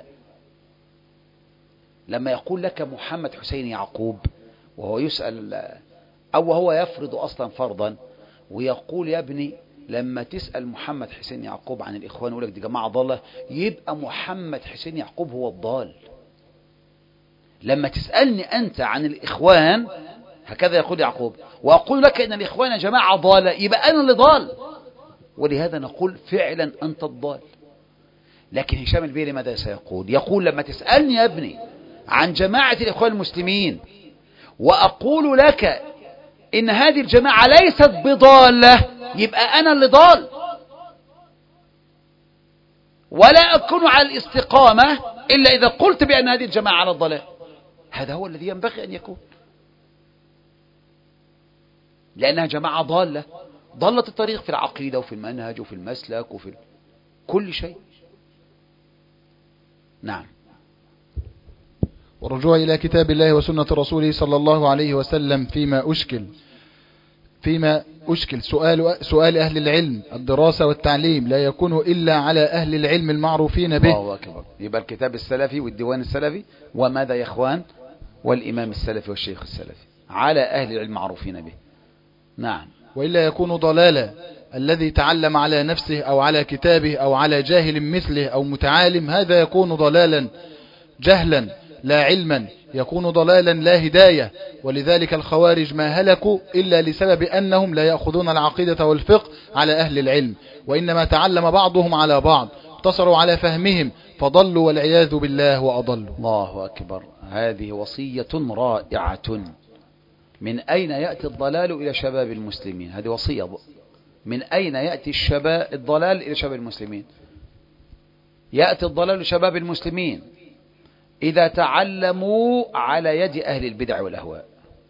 لما يقول لك محمد حسين يعقوب وهو يسأل أو هو يفرض أصلا فرضا ويقول يا ابني لما تسأل محمد حسين يعقوب عن الإخوان يقول لك دي جماعة ضالة، يبقى محمد حسين يعقوب هو الضال. لما تسألني أنت عن الإخوان هكذا يقول يعقوب وأقول لك إن الإخوان جماعة ضالة، يبقى أنا اللي ضال. ولهذا نقول فعلا أنت الضال. لكن هشام البيري ماذا سيقول؟ يقول لما تسألني يا ابني عن جماعة الإخوان المسلمين وأقول لك إن هذه الجماعة ليست بضالة، يبقى أنا اللي ضال، ولا أكون على الاستقامة إلا إذا قلت بأن هذه الجماعة على الضلال. هذا هو الذي ينبغي أن يكون، لأنها جماعة ضالة، ضلت الطريق في العقيدة وفي المنهج وفي المسلك وفي كل شيء. نعم. والرجوع إلى كتاب الله وسنة رسوله صلى الله عليه وسلم فيما أشكل سؤال أهل العلم الدراسة والتعليم لا يكون إلا على أهل العلم المعروفين به. الله أكبر. يبقى الكتاب السلفي والديوان السلفي وماذا يا إخوان؟ والإمام السلفي والشيخ السلفي على أهل العلم المعروفين به. نعم. وإلا يكون ضلالا الذي تعلم على نفسه أو على كتابه أو على جاهل مثله أو متعالم، هذا يكون ضلالا جهلا لا علما، يكون ضلالا لا هداية. ولذلك الخوارج ما هلكوا إلا لسبب أنهم لا يأخذون العقيدة والفقه على أهل العلم، وإنما تعلم بعضهم على بعض، اقتصروا على فهمهم فضلوا والعياذ بالله وأضلوا. الله أكبر. هذه وصية رائعة. من أين يأتي الضلال إلى شباب المسلمين؟ هذه وصية. من أين يأتي الضلال إلى شباب المسلمين؟ يأتي الضلال لشباب المسلمين إذا تعلموا على يد أهل البدع والأهواء،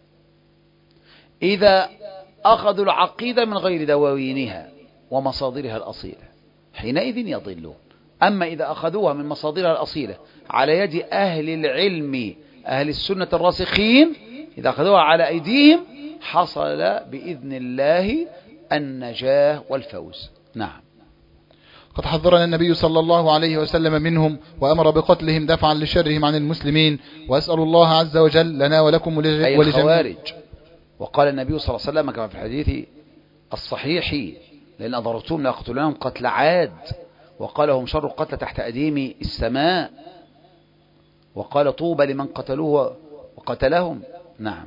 إذا أخذوا العقيدة من غير دواوينها ومصادرها الأصيلة، حينئذ يضلون. أما إذا أخذوها من مصادرها الأصيلة على يد أهل العلم أهل السنة الراسخين، إذا أخذوها على أيديهم حصل بإذن الله النجاة والفوز. نعم. قد حذرنا النبي صلى الله عليه وسلم منهم وأمر بقتلهم دفعا لشرهم عن المسلمين، وأسأل الله عز وجل لنا ولكم أي الخوارج. وقال النبي صلى الله عليه وسلم كما في الحديث الصحيح لأن أضرتهم ليقتلونهم قتل عاد، وقال هم شر القتل تحت أديم السماء، وقال طوبى لمن قتلوه وقتلهم. نعم.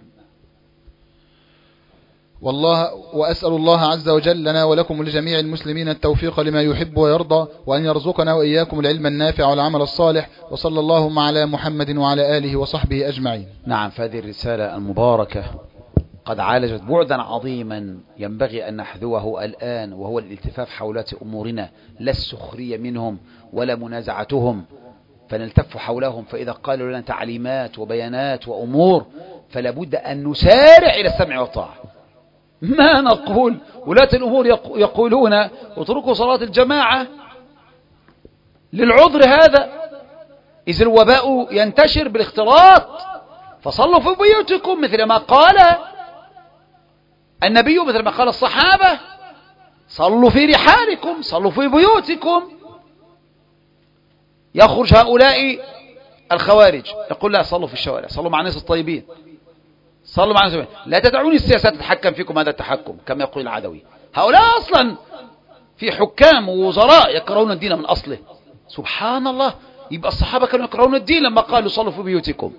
والله وأسأل الله عز وجل لنا ولكم ولجميع المسلمين التوفيق لما يحب ويرضى، وأن يرزقنا وإياكم العلم النافع والعمل الصالح، وصلى اللهم على محمد وعلى آله وصحبه أجمعين. نعم. فهذه الرسالة المباركة قد عالجت بعدا عظيما ينبغي أن نحذوه الآن، وهو الالتفاف حولات أمورنا، لا السخرية منهم ولا منازعتهم، فنلتف حولهم. فإذا قالوا لنا تعليمات وبيانات وأمور فلا بد أن نسارع إلى السمع والطاعة. ما نقول ولاة الأمور يقولون اتركوا صلاة الجماعة للعذر هذا، إذ الوباء ينتشر بالاختلاط، فصلوا في بيوتكم مثل ما قال النبي، مثل ما قال الصحابة، صلوا في رحالكم، صلوا في بيوتكم. يخرج هؤلاء الخوارج يقول لا صلوا في الشوارع، صلوا مع الناس الطيبين، صلوا مع الناس، لا تدعوني السياسات تتحكم فيكم هذا التحكم كما يقول العدوي. هؤلاء أصلا في حكام ووزراء يكرهون الدين من أصله. سبحان الله. يبقى الصحابة كانوا يكرهون الدين لما قالوا صلوا في بيوتكم،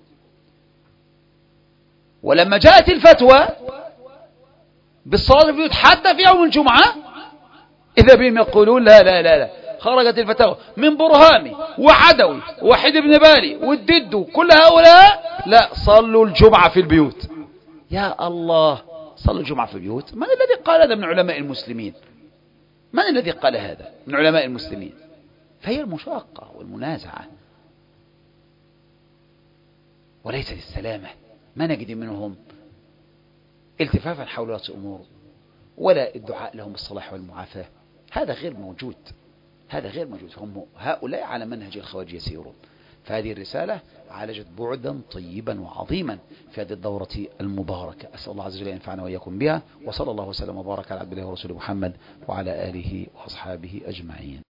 ولما جاءت الفتوى بالصلاة في البيوت حتى في يوم الجمعة إذا بهم يقولون لا لا لا لا، خرجت الفتاوى من برهامي وعدوي ووحيد بن بالي والدد كل هؤلاء، لا صلوا الجمعة في البيوت. يا الله، صلوا الجمعة في البيوت. من الذي قال هذا من علماء المسلمين؟ من الذي قال هذا من علماء المسلمين؟ فهي المشاقة والمنازعة وليس للسلامة. ما نجد منهم التفافا حول ولاة الأمور ولا الدعاء لهم بالصلاح والمعافاة. هذا غير موجود، هذا غير موجود. هم هؤلاء على منهج الخوارج يسيرون. فهذه الرسالة عالجت بعدا طيبا وعظيما في هذه الدورة المباركة. أسأل الله عز وجل أن ينفعنا وإياكم بها، وصلى الله وسلم وبارك على عبد الله ورسوله محمد وعلى آله وأصحابه أجمعين.